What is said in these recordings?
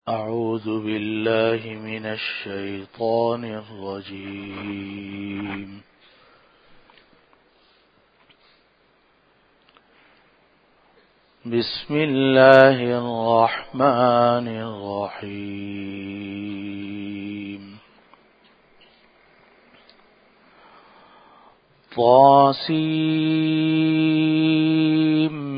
أعوذ بالله من الشيطان الرجيم. بسم الله الرحمن الرحيم. طاسيم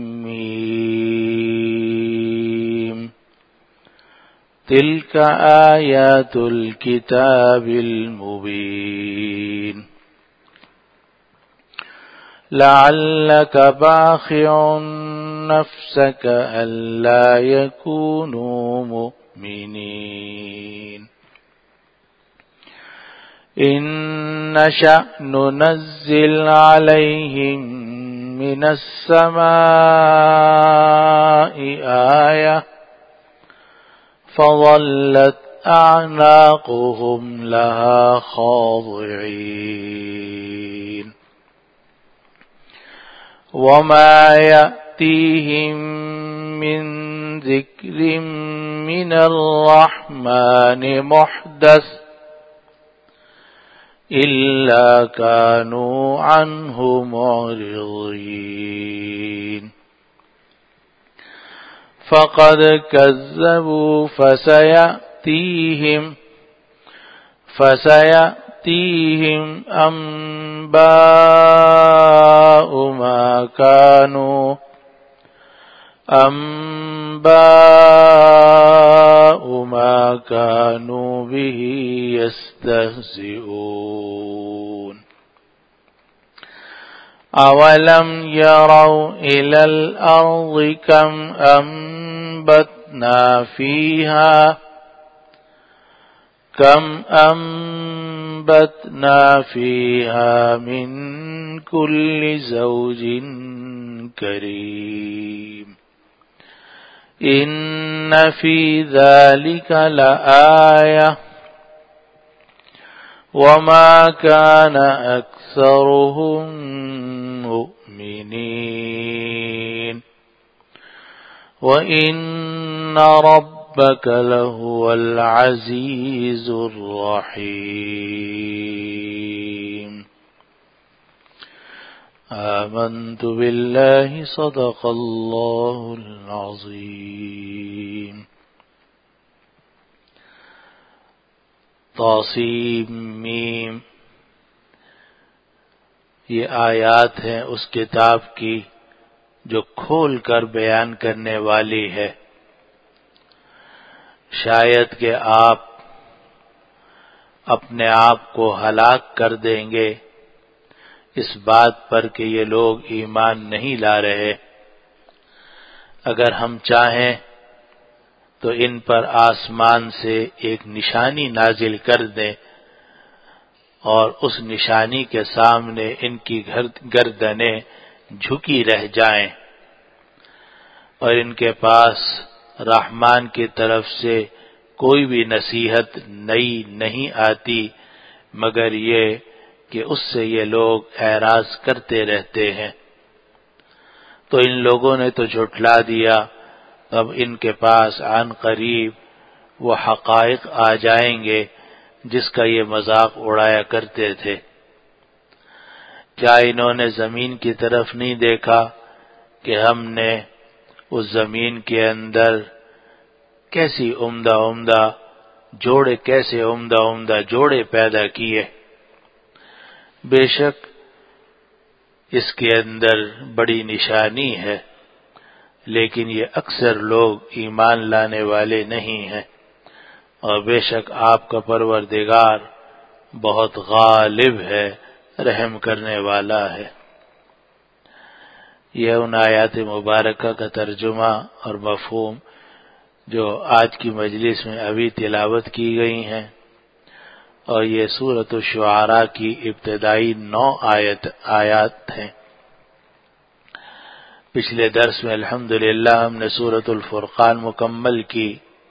تلك آيات الكتاب المبين. لعلك باخع نفسك ألا يكونوا مؤمنين. إن نشأ ننزل عليهم من السماء آية فظلت أعناقهم لها خاضعين. وما يأتيهم من ذكر من الرحمن محدث إلا كانوا عنه معرضين. فقد كذبوا فسيأتيهم أنباء ما كانوا به يستهزئون. أولم يروا إلى الأرض كم أنبتنا فيها من كل زوج كريم. إن في ذلك لآية وما كان أكثرهم مؤمنين وإن ربك لهو العزيز الرحيم. آمنت بالله صدق الله العظيم. طاسیم یہ آیات ہیں اس کتاب کی جو کھول کر بیان کرنے والی ہے. شاید کہ آپ اپنے آپ کو ہلاک کر دیں گے اس بات پر کہ یہ لوگ ایمان نہیں لا رہے. اگر ہم چاہیں تو ان پر آسمان سے ایک نشانی نازل کر دیں اور اس نشانی کے سامنے ان کی گردنیں جھکی رہ جائیں اور ان کے پاس رحمان کی طرف سے کوئی بھی نصیحت نئی نہیں آتی مگر یہ کہ اس سے یہ لوگ اعراض کرتے رہتے ہیں. تو ان لوگوں نے تو جھٹلا دیا، اب ان کے پاس عن قریب وہ حقائق آ جائیں گے جس کا یہ مذاق اڑایا کرتے تھے. کیا انہوں نے زمین کی طرف نہیں دیکھا کہ ہم نے اس زمین کے اندر کیسے عمدہ جوڑے پیدا کیے؟ بے شک اس کے اندر بڑی نشانی ہے، لیکن یہ اکثر لوگ ایمان لانے والے نہیں ہیں، اور بے شک آپ کا پروردگار بہت غالب ہے، رحم کرنے والا ہے. یہ ان آیات مبارکہ کا ترجمہ اور مفہوم جو آج کی مجلس میں ابھی تلاوت کی گئی ہیں، اور یہ سورۃ الشعراء کی ابتدائی 9 آیات ہیں. پچھلے درس میں الحمدللہ ہم نے سورۃ الفرقان مکمل کی،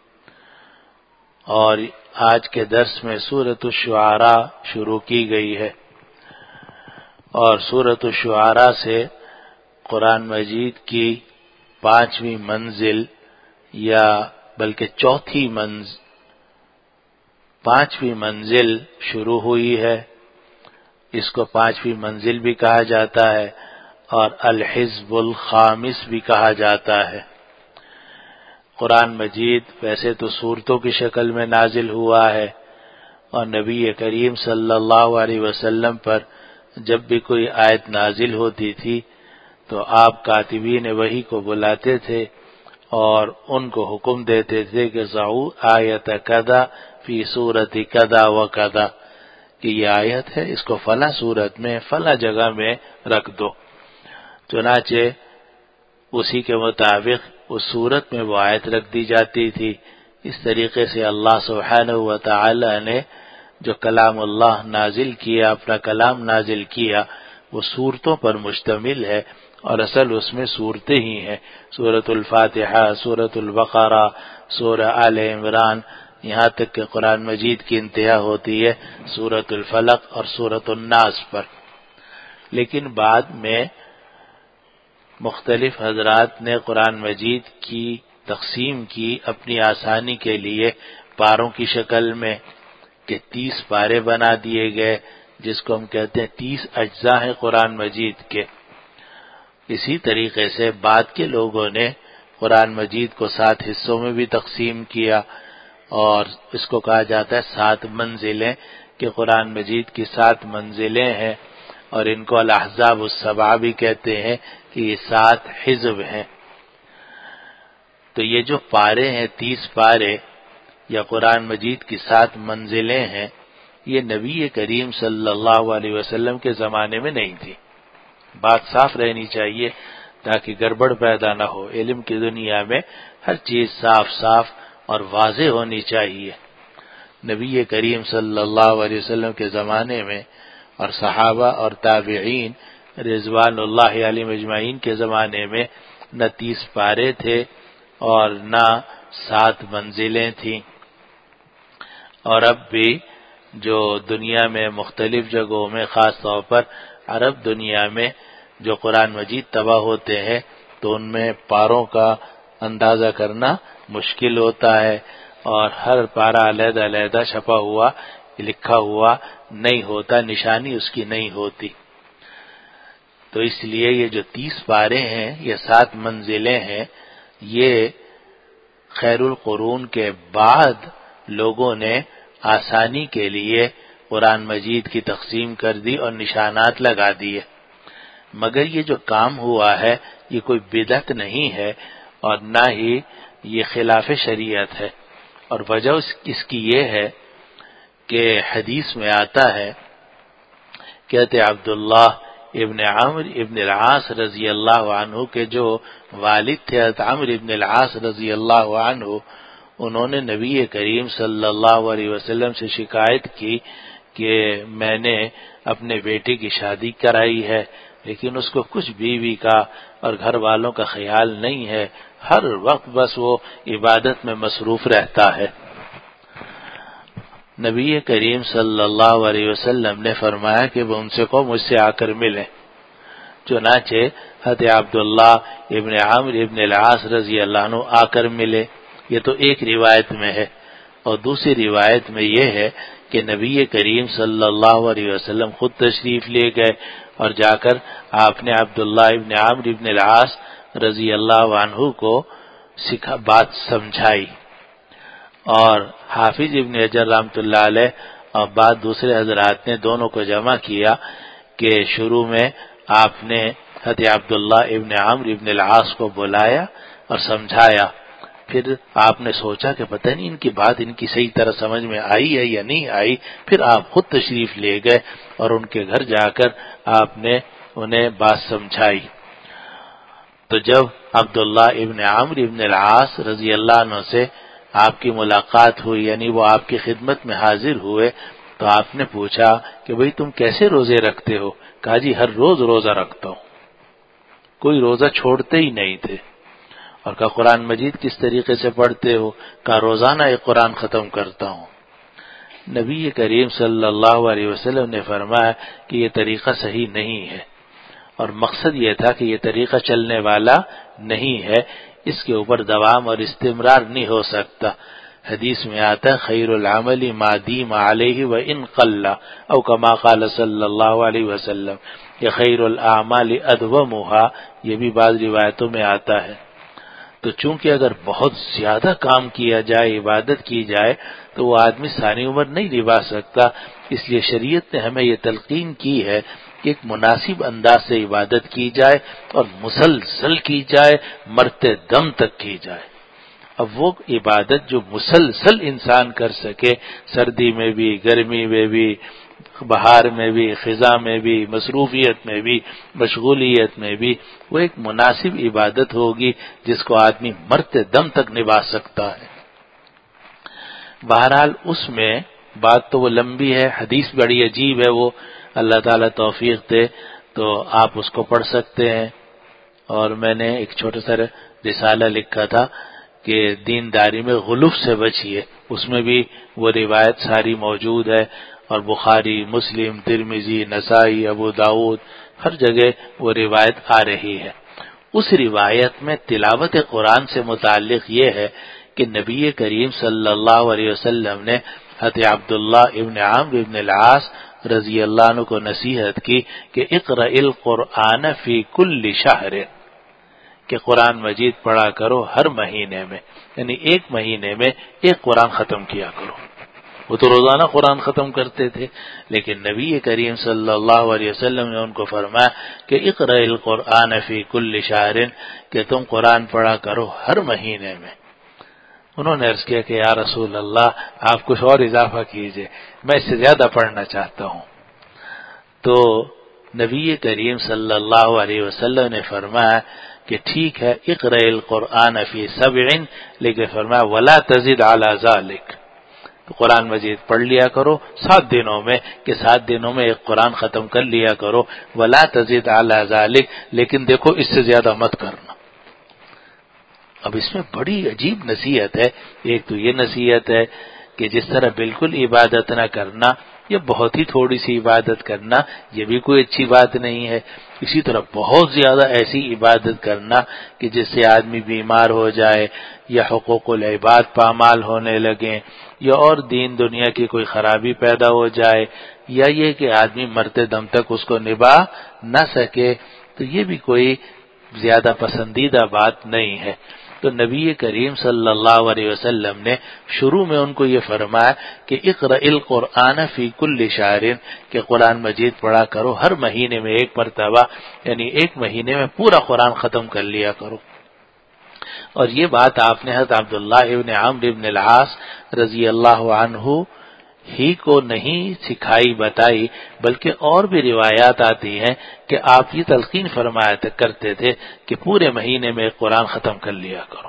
اور آج کے درس میں سورۃ الشعراء شروع کی گئی ہے. اور سورۃ الشعراء سے قرآن مجید کی 5ویں منزل یا بلکہ پانچویں منزل شروع ہوئی ہے. اس کو پانچویں منزل بھی کہا جاتا ہے اور الحزب الخامس بھی کہا جاتا ہے. قرآن مجید ویسے تو سورتوں کی شکل میں نازل ہوا ہے، اور نبی کریم صلی اللہ علیہ وسلم پر جب بھی کوئی آیت نازل ہوتی تھی تو آپ کاتبین وحی کو بلاتے تھے اور ان کو حکم دیتے تھے کہ ضعوا آیت کذا فی صورت کذا و کذا، کہ یہ آیت ہے، اس کو فلاں صورت میں فلاں جگہ میں رکھ دو. چنانچہ اسی کے مطابق اس صورت میں وہ آیت رکھ دی جاتی تھی. اس طریقے سے اللہ سبحانہ و تعالی نے جو کلام اللہ نازل کیا، اپنا کلام نازل کیا، وہ صورتوں پر مشتمل ہے، اور اصل اس میں صورتیں ہی ہیں. سورۃ الفاتحہ، سورۃ البقرہ، سورہ آل عمران، یہاں تک کہ قرآن مجید کی انتہا ہوتی ہے سورۃ الفلق اور سورۃ الناس پر. لیکن بعد میں مختلف حضرات نے قرآن مجید کی تقسیم کی اپنی آسانی کے لیے پاروں کی شکل میں، کہ 30 پارے بنا دیے گئے، جس کو ہم کہتے ہیں 30 اجزاء ہیں قرآن مجید کے. اسی طریقے سے بعد کے لوگوں نے قرآن مجید کو 7 حصوں میں بھی تقسیم کیا، اور اس کو کہا جاتا ہے 7 منزلیں، کہ قرآن مجید کی 7 منزلیں ہیں، اور ان کو الاحزاب السبع بھی کہتے ہیں کہ یہ 7 حزب ہیں. تو یہ جو پارے ہیں 30 پارے یا قرآن مجید کی 7 منزلیں ہیں، یہ نبی کریم صلی اللہ علیہ وسلم کے زمانے میں نہیں تھی. بات صاف رہنی چاہیے تاکہ گڑبڑ پیدا نہ ہو. علم کی دنیا میں ہر چیز صاف صاف اور واضح ہونی چاہیے. نبی کریم صلی اللہ علیہ وسلم کے زمانے میں اور صحابہ اور تابعین رضوان اللہ علیہم اجمعین کے زمانے میں نہ 30 پارے تھے اور نہ 7 منزلیں تھیں. اور اب بھی جو دنیا میں مختلف جگہوں میں، خاص طور پر عرب دنیا میں جو قرآن مجید طبع ہوتے ہیں، تو ان میں پاروں کا اندازہ کرنا مشکل ہوتا ہے، اور ہر پارہ علیحدہ علیحدہ چھپا ہوا لکھا ہوا نہیں ہوتا، نشانی اس کی نہیں ہوتی. تو اس لیے یہ جو 30 پارے ہیں، یہ 7 منزلیں ہیں، یہ خیر القرون کے بعد لوگوں نے آسانی کے لیے قرآن مجید کی تقسیم کر دی اور نشانات لگا دیے. مگر یہ جو کام ہوا ہے یہ کوئی بدعت نہیں ہے، اور نہ ہی یہ خلاف شریعت ہے. اور وجہ اس کی یہ ہے کہ حدیث میں آتا ہے، کہتے عبداللہ ابن عمرو ابن العاص رضی اللہ عنہ کے جو والد تھے حضرت عمرو ابن العاص رضی اللہ عنہ، انہوں نے نبی کریم صلی اللہ علیہ وسلم سے شکایت کی کہ میں نے اپنے بیٹے کی شادی کرائی ہے، لیکن اس کو کچھ بیوی کا اور گھر والوں کا خیال نہیں ہے، ہر وقت بس وہ عبادت میں مصروف رہتا ہے. نبی کریم صلی اللہ علیہ وسلم نے فرمایا کہ وہ ان سے کو مجھ سے آ کر ملیں. چنانچہ حضرت عبداللہ ابن عمرو ابن العاص رضی اللہ عنہ آ کر ملے. یہ تو ایک روایت میں ہے، اور دوسری روایت میں یہ ہے کہ نبی کریم صلی اللہ علیہ وسلم خود تشریف لے گئے، اور جا کر آپ نے عبداللہ ابن عمرو ابن العاص رضی اللہ عنہ کو بات سمجھائی. اور حافظ ابن حجر رحمۃ اللہ علیہ اور بعد دوسرے حضرات نے دونوں کو جمع کیا کہ شروع میں آپ نے حضرت عبداللہ ابن عمرو ابن العاص کو بلایا اور سمجھایا. پھر آپ نے سوچا کہ پتہ نہیں ان کی بات ان کی صحیح طرح سمجھ میں آئی ہے یا نہیں آئی. پھر آپ خود تشریف لے گئے اور ان کے گھر جا کر آپ نے انہیں بات سمجھائی. تو جب عبداللہ ابن عمرو ابن العاص رضی اللہ عنہ سے آپ کی ملاقات ہوئی، یعنی وہ آپ کی خدمت میں حاضر ہوئے، تو آپ نے پوچھا کہ بھئی تم کیسے روزے رکھتے ہو؟ کہا جی ہر روز روزہ رکھتا ہوں. کوئی روزہ چھوڑتے ہی نہیں تھے. اور کہا قرآن مجید کس طریقے سے پڑھتے ہو؟ کہا روزانہ ایک قرآن ختم کرتا ہوں. نبی کریم صلی اللہ علیہ وسلم نے فرمایا کہ یہ طریقہ صحیح نہیں ہے، اور مقصد یہ تھا کہ یہ طریقہ چلنے والا نہیں ہے، اس کے اوپر دوام اور استمرار نہیں ہو سکتا۔ حدیث میں آتا ہے خیر العمل ما دیم علیہ وان قل، او کما قال صلی اللہ علیہ وسلم، کہ خیر الاعمال ادومها، یہ بھی بعض روایتوں میں آتا ہے۔ تو چونکہ اگر بہت زیادہ کام کیا جائے، عبادت کی جائے، تو وہ آدمی ساری عمر نہیں نبھا سکتا۔ اس لیے شریعت نے ہمیں یہ تلقین کی ہے کہ ایک مناسب انداز سے عبادت کی جائے اور مسلسل کی جائے، مرتے دم تک کی جائے۔ اب وہ عبادت جو مسلسل انسان کر سکے، سردی میں بھی، گرمی میں بھی، بہار میں بھی، خزاں میں بھی، مصروفیت میں بھی، مشغولیت میں بھی، وہ ایک مناسب عبادت ہوگی جس کو آدمی مرتے دم تک نبھا سکتا ہے۔ بہرحال اس میں بات تو وہ لمبی ہے، حدیث بڑی عجیب ہے، وہ اللہ تعالیٰ توفیق دے تو آپ اس کو پڑھ سکتے ہیں۔ اور میں نے ایک چھوٹا سا رسالہ لکھا تھا کہ دینداری میں غلوف سے بچیے، اس میں بھی وہ روایت ساری موجود ہے، اور بخاری، مسلم، ترمذی، نسائی، ابو داؤد، ہر جگہ وہ روایت آ رہی ہے۔ اس روایت میں تلاوت قرآن سے متعلق یہ ہے کہ نبی کریم صلی اللہ علیہ وسلم نے حضرت عبداللہ ابن عمرو ابن العاص رضی اللہ عنہ کو نصیحت کی کہ اقرأ القرآن فی کل شہر، کہ قرآن مجید پڑھا کرو ہر مہینے میں، یعنی ایک مہینے میں ایک قرآن ختم کیا کرو۔ وہ تو روزانہ قرآن ختم کرتے تھے، لیکن نبی کریم صلی اللہ علیہ وسلم نے ان کو فرمایا کہ اقرأ القرآن فی کل شہر، کہ تم قرآن پڑھا کرو ہر مہینے میں۔ انہوں نے عرض کیا کہ یا رسول اللہ آپ کچھ اور اضافہ کیجئے، میں اس سے زیادہ پڑھنا چاہتا ہوں۔ تو نبی کریم صلی اللہ علیہ وسلم نے فرمایا کہ ٹھیک ہے، اقرأ القرآن فی 7، لیکن فرمایا ولا تزد علی ذلک، تو قرآن مجید پڑھ لیا کرو 7 دنوں میں، کہ 7 دنوں میں ایک قرآن ختم کر لیا کرو، ولا تزد علی ذلک، لیکن دیکھو اس سے زیادہ مت کرنا۔ اب اس میں بڑی عجیب نصیحت ہے۔ ایک تو یہ نصیحت ہے کہ جس طرح بالکل عبادت نہ کرنا یا بہت ہی تھوڑی سی عبادت کرنا، یہ بھی کوئی اچھی بات نہیں ہے۔ اسی طرح بہت زیادہ ایسی عبادت کرنا کہ جس سے آدمی بیمار ہو جائے، یا حقوق العباد پامال ہونے لگیں، یا اور دین دنیا کی کوئی خرابی پیدا ہو جائے، یا یہ کہ آدمی مرتے دم تک اس کو نبھا نہ سکے، تو یہ بھی کوئی زیادہ پسندیدہ بات نہیں ہے۔ تو نبی کریم صلی اللہ علیہ وسلم نے شروع میں ان کو یہ فرمایا کہ اقرأ القرآن فی کل شہر، کہ قرآن مجید پڑھا کرو ہر مہینے میں ایک مرتبہ، یعنی ایک مہینے میں پورا قرآن ختم کر لیا کرو۔ اور یہ بات آپ نے حضرت عبداللہ ابن عمرو ابن العاص رضی اللہ عنہ ہی کو نہیں سکھائی بتائی، بلکہ اور بھی روایات آتی ہیں کہ آپ یہ تلقین فرمایا کرتے تھے کہ پورے مہینے میں قرآن ختم کر لیا کرو۔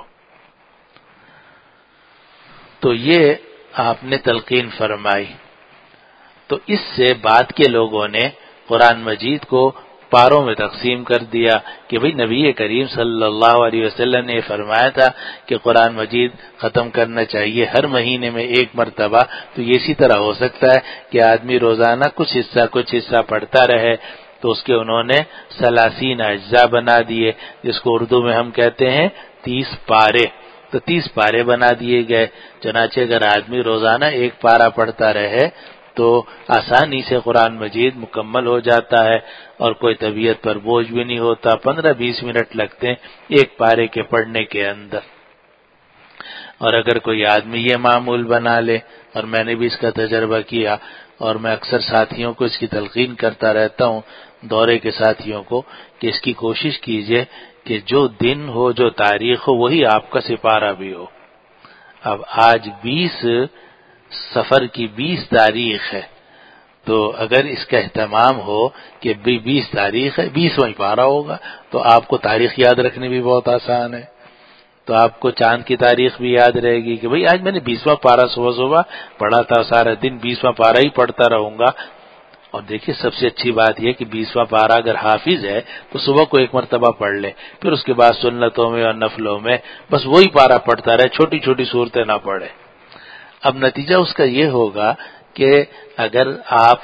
تو یہ آپ نے تلقین فرمائی، تو اس سے بعد کے لوگوں نے قرآن مجید کو پاروں میں تقسیم کر دیا کہ بھئی نبی کریم صلی اللہ علیہ وسلم نے فرمایا تھا کہ قرآن مجید ختم کرنا چاہیے ہر مہینے میں ایک مرتبہ، تو یہ اسی طرح ہو سکتا ہے کہ آدمی روزانہ کچھ حصہ پڑھتا رہے، تو اس کے انہوں نے 30 اجزاء بنا دیے، جس کو اردو میں ہم کہتے ہیں 30 پارے، تو 30 پارے بنا دیے گئے۔ چنانچہ اگر آدمی روزانہ ایک پارہ پڑھتا رہے تو آسانی سے قرآن مجید مکمل ہو جاتا ہے، اور کوئی طبیعت پر بوجھ بھی نہیں ہوتا۔ 15-20 منٹ لگتے ہیں ایک پارے کے پڑھنے کے اندر۔ اور اگر کوئی آدمی یہ معمول بنا لے، اور میں نے بھی اس کا تجربہ کیا، اور میں اکثر ساتھیوں کو اس کی تلقین کرتا رہتا ہوں، دورے کے ساتھیوں کو، کہ اس کی کوشش کیجئے کہ جو دن ہو، جو تاریخ ہو، وہی آپ کا سپارہ بھی ہو۔ اب آج 20 سفر کی 20 تاریخ ہے، تو اگر اس کا اہتمام ہو کہ 20 تاریخ ہے، 20واں پارہ ہوگا، تو آپ کو تاریخ یاد رکھنے بھی بہت آسان ہے۔ تو آپ کو چاند کی تاریخ بھی یاد رہے گی کہ بھئی آج میں نے 20واں پارہ صبح پڑھا تھا، سارا دن 20واں پارہ ہی پڑھتا رہوں گا۔ اور دیکھیے سب سے اچھی بات یہ کہ 20واں پارہ اگر حافظ ہے تو صبح کو ایک مرتبہ پڑھ لے، پھر اس کے بعد سنتوں میں اور نفلوں میں بس وہی پارہ پڑھتا رہے، چھوٹی چھوٹی صورتیں نہ پڑھے۔ اب نتیجہ اس کا یہ ہوگا کہ اگر آپ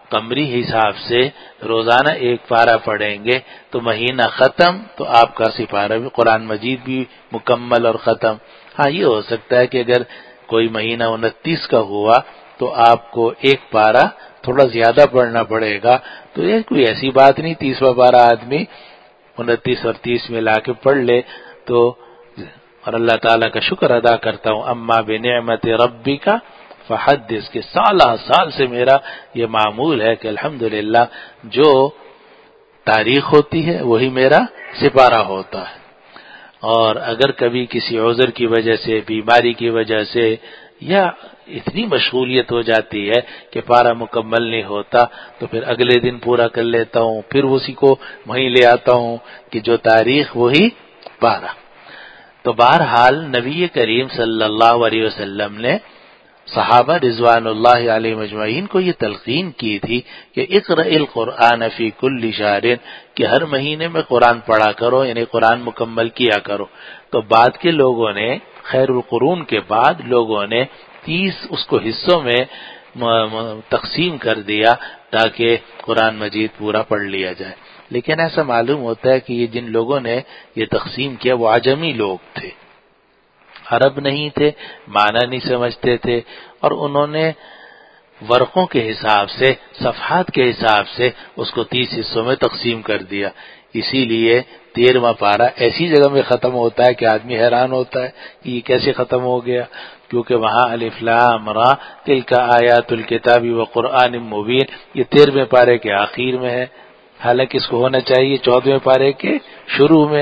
قمری حساب سے روزانہ ایک پارہ پڑھیں گے تو مہینہ ختم تو آپ کا سپارہ بھی قرآن مجید بھی مکمل اور ختم۔ ہاں یہ ہو سکتا ہے کہ اگر کوئی مہینہ 29 کا ہوا تو آپ کو ایک پارہ تھوڑا زیادہ پڑھنا پڑے گا، تو یہ کوئی ایسی بات نہیں، 30واں پارہ آدمی 29 اور 30 میں لا کے پڑھ لے تو، اور اللہ تعالیٰ کا شکر ادا کرتا ہوں اما بنعمت ربک فحدث، کہ سالہ سال سے میرا یہ معمول ہے کہ الحمدللہ جو تاریخ ہوتی ہے وہی میرا سپارہ ہوتا ہے، اور اگر کبھی کسی عذر کی وجہ سے، بیماری کی وجہ سے، یا اتنی مشغولیت ہو جاتی ہے کہ پارہ مکمل نہیں ہوتا تو پھر اگلے دن پورا کر لیتا ہوں، پھر اسی کو وہیں لے آتا ہوں کہ جو تاریخ وہی پارہ۔ تو بہرحال نبی کریم صلی اللہ علیہ وسلم نے صحابہ رضوان اللہ علیہ مجمعین کو یہ تلقین کی تھی کہ اقرأ القرآن فی کل شہر، کہ ہر مہینے میں قرآن پڑھا کرو، یعنی قرآن مکمل کیا کرو۔ تو بعد کے لوگوں نے، خیر القرون کے بعد لوگوں نے 30 اس کو حصوں میں تقسیم کر دیا تاکہ قرآن مجید پورا پڑھ لیا جائے، لیکن ایسا معلوم ہوتا ہے کہ یہ جن لوگوں نے یہ تقسیم کیا وہ عجمی لوگ تھے، عرب نہیں تھے، معنی نہیں سمجھتے تھے، اور انہوں نے ورقوں کے حساب سے، صفحات کے حساب سے اس کو 30 حصوں میں تقسیم کر دیا۔ اسی لیے 13واں پارہ ایسی جگہ میں ختم ہوتا ہے کہ آدمی حیران ہوتا ہے کہ یہ کیسے ختم ہو گیا، کیونکہ وہاں الف لام را تلک آیات الکتاب وقرآن مبین، یہ 13ویں پارے کے آخر میں ہے، حالانکہ اس کو ہونا چاہیے 14ویں پارے کے شروع میں۔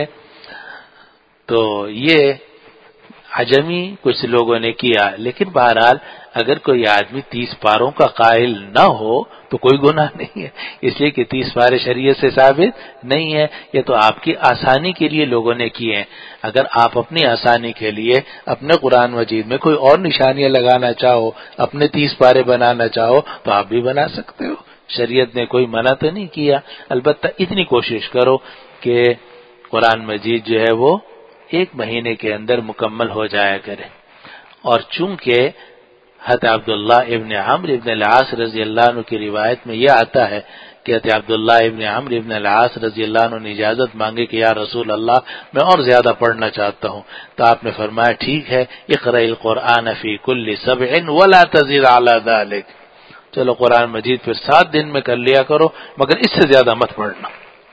تو یہ عجمی کچھ لوگوں نے کیا، لیکن بہرحال اگر کوئی آدمی 30 پاروں کا قائل نہ ہو تو کوئی گناہ نہیں ہے، اس لیے کہ 30 پارے شریعت سے ثابت نہیں ہے، یہ تو آپ کی آسانی کے لیے لوگوں نے کیے ہیں۔ اگر آپ اپنی آسانی کے لیے اپنے قرآن مجید میں کوئی اور نشانیاں لگانا چاہو، اپنے 30 پارے بنانا چاہو تو آپ بھی بنا سکتے ہو، شریعت نے کوئی منع تو نہیں کیا۔ البتہ اتنی کوشش کرو کہ قرآن مجید جو ہے وہ ایک مہینے کے اندر مکمل ہو جایا کرے۔ اور چونکہ حضرت عبداللہ ابن عمرو ابن العاص رضی اللہ عنہ کی روایت میں یہ آتا ہے کہ حضرت عبداللہ ابن عمرو ابن العاص رضی اللہ عنہ نے اجازت مانگی کہ یا رسول اللہ میں اور زیادہ پڑھنا چاہتا ہوں، تو آپ نے فرمایا ٹھیک ہے، اقرأ القرآن فی کل 7 ولا تزد علی ذلک، چلو قرآن مجید پھر 7 دن میں کر لیا کرو مگر اس سے زیادہ مت پڑھنا۔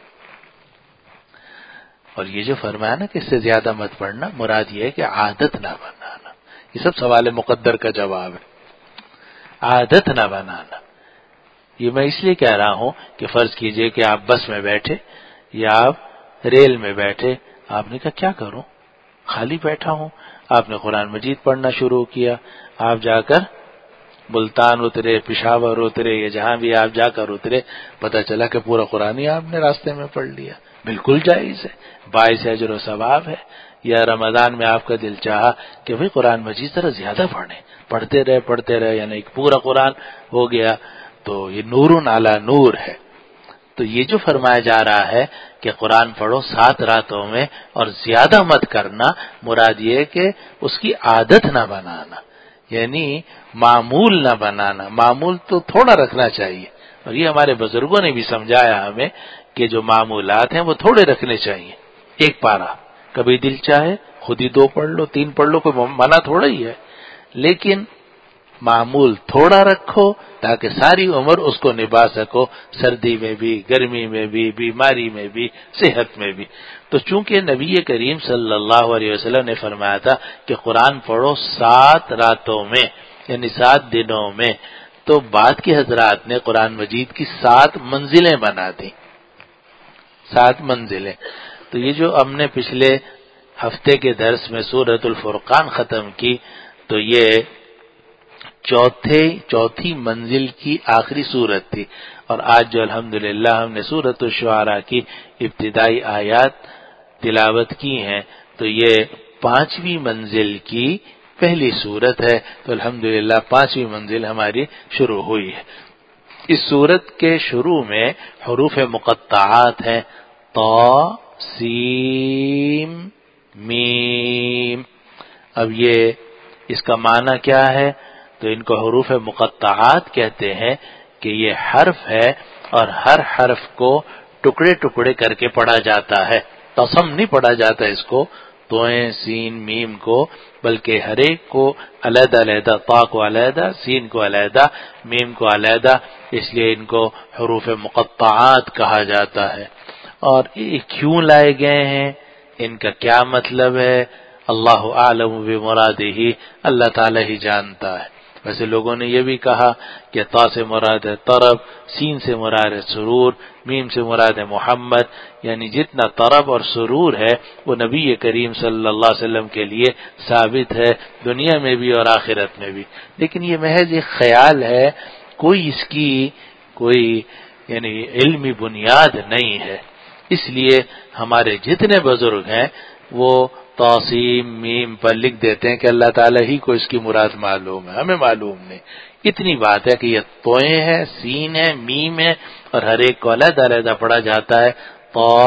اور یہ جو فرمایا نا کہ اس سے زیادہ مت پڑھنا، مراد یہ ہے کہ عادت نہ بنانا، یہ سب سوال مقدر کا جواب ہے، عادت نہ بنانا۔ یہ میں اس لیے کہہ رہا ہوں کہ فرض کیجئے کہ آپ بس میں بیٹھے یا آپ ریل میں بیٹھے، آپ نے کہا کیا کروں، خالی بیٹھا ہوں، آپ نے قرآن مجید پڑھنا شروع کیا، آپ جا کر ملتان اترے، پشاور اترے، یا جہاں بھی آپ جا کر اترے، پتہ چلا کہ پورا قرآن ہی آپ نے راستے میں پڑھ لیا، بالکل جائز ہے، باعث اجر و ثواب ہے۔ یا رمضان میں آپ کا دل چاہا کہ بھئی قرآن مجید ذرا زیادہ پڑھیں، پڑھتے رہے، یعنی ایک پورا قرآن ہو گیا، تو یہ نور علی نور ہے۔ تو یہ جو فرمایا جا رہا ہے کہ قرآن پڑھو 7 راتوں میں اور زیادہ مت کرنا، مراد یہ ہے کہ اس کی عادت نہ بنانا، یعنی معمول نہ بنانا، معمول تو تھوڑا رکھنا چاہیے، اور یہ ہمارے بزرگوں نے بھی سمجھایا ہمیں کہ جو معمولات ہیں وہ تھوڑے رکھنے چاہیے، ایک پارہ، کبھی دل چاہے خود ہی 2 پڑھ لو، 3 پڑھ لو، کوئی منع تھوڑا ہی ہے، لیکن معمول تھوڑا رکھو تاکہ ساری عمر اس کو نبھا سکو، سردی میں بھی، گرمی میں بھی، بیماری میں بھی، صحت میں بھی۔ تو چونکہ نبی کریم صلی اللہ علیہ وسلم نے فرمایا تھا کہ قرآن پڑھو 7 راتوں میں، یعنی 7 دنوں میں، تو بعد کے حضرات نے قرآن مجید کی 7 منزلیں بنا دی، 7 منزلیں۔ تو یہ جو ہم نے پچھلے ہفتے کے درس میں سورۃ الفرقان ختم کی، تو یہ چوتھی منزل کی آخری سورت تھی، اور آج جو الحمدللہ ہم نے سورۃ الشعراء کی ابتدائی آیات تلاوت کی ہیں، تو یہ 5ویں منزل کی پہلی سورت ہے، تو الحمدللہ 5ویں منزل ہماری شروع ہوئی ہے۔ اس سورت کے شروع میں حروف مقطعات ہیں، طا، سین، میم۔ اب یہ اس کا معنی کیا ہے؟ تو ان کو حروف مقطعات کہتے ہیں کہ یہ حرف ہے اور ہر حرف کو ٹکڑے ٹکڑے کر کے پڑھا جاتا ہے، قسم نہیں پڑھا جاتا اس کو توئیں سین میم کو، بلکہ ہر ایک کو علیحدہ علیحدہ، طا کو علیحدہ، سین کو علیحدہ، میم کو علیحدہ، اس لیے ان کو حروف مقطعات کہا جاتا ہے۔ اور یہ کیوں لائے گئے ہیں، ان کا کیا مطلب ہے، اللہ اعلم بمرادہ، اللہ تعالی ہی جانتا ہے۔ ویسے لوگوں نے یہ بھی کہا کہ طا سے مراد ہے طرب، سین سے مراد ہے سرور، میم سے مراد ہے محمد، یعنی جتنا طرب اور سرور ہے وہ نبی کریم صلی اللہ علیہ وسلم کے لیے ثابت ہے، دنیا میں بھی اور آخرت میں بھی۔ لیکن یہ محض ایک خیال ہے، کوئی اس کی کوئی یعنی علمی بنیاد نہیں ہے۔ اس لیے ہمارے جتنے بزرگ ہیں وہ توسیم میم پر لکھ دیتے ہیں کہ اللہ تعالیٰ ہی کو اس کی مراد معلوم ہے، ہمیں معلوم نہیں۔ اتنی بات ہے کہ یہ توئیں ہیں، سین ہے، میم ہے، اور ہر ایک کو علیحدہ علیحدہ پڑھا جاتا ہے، طا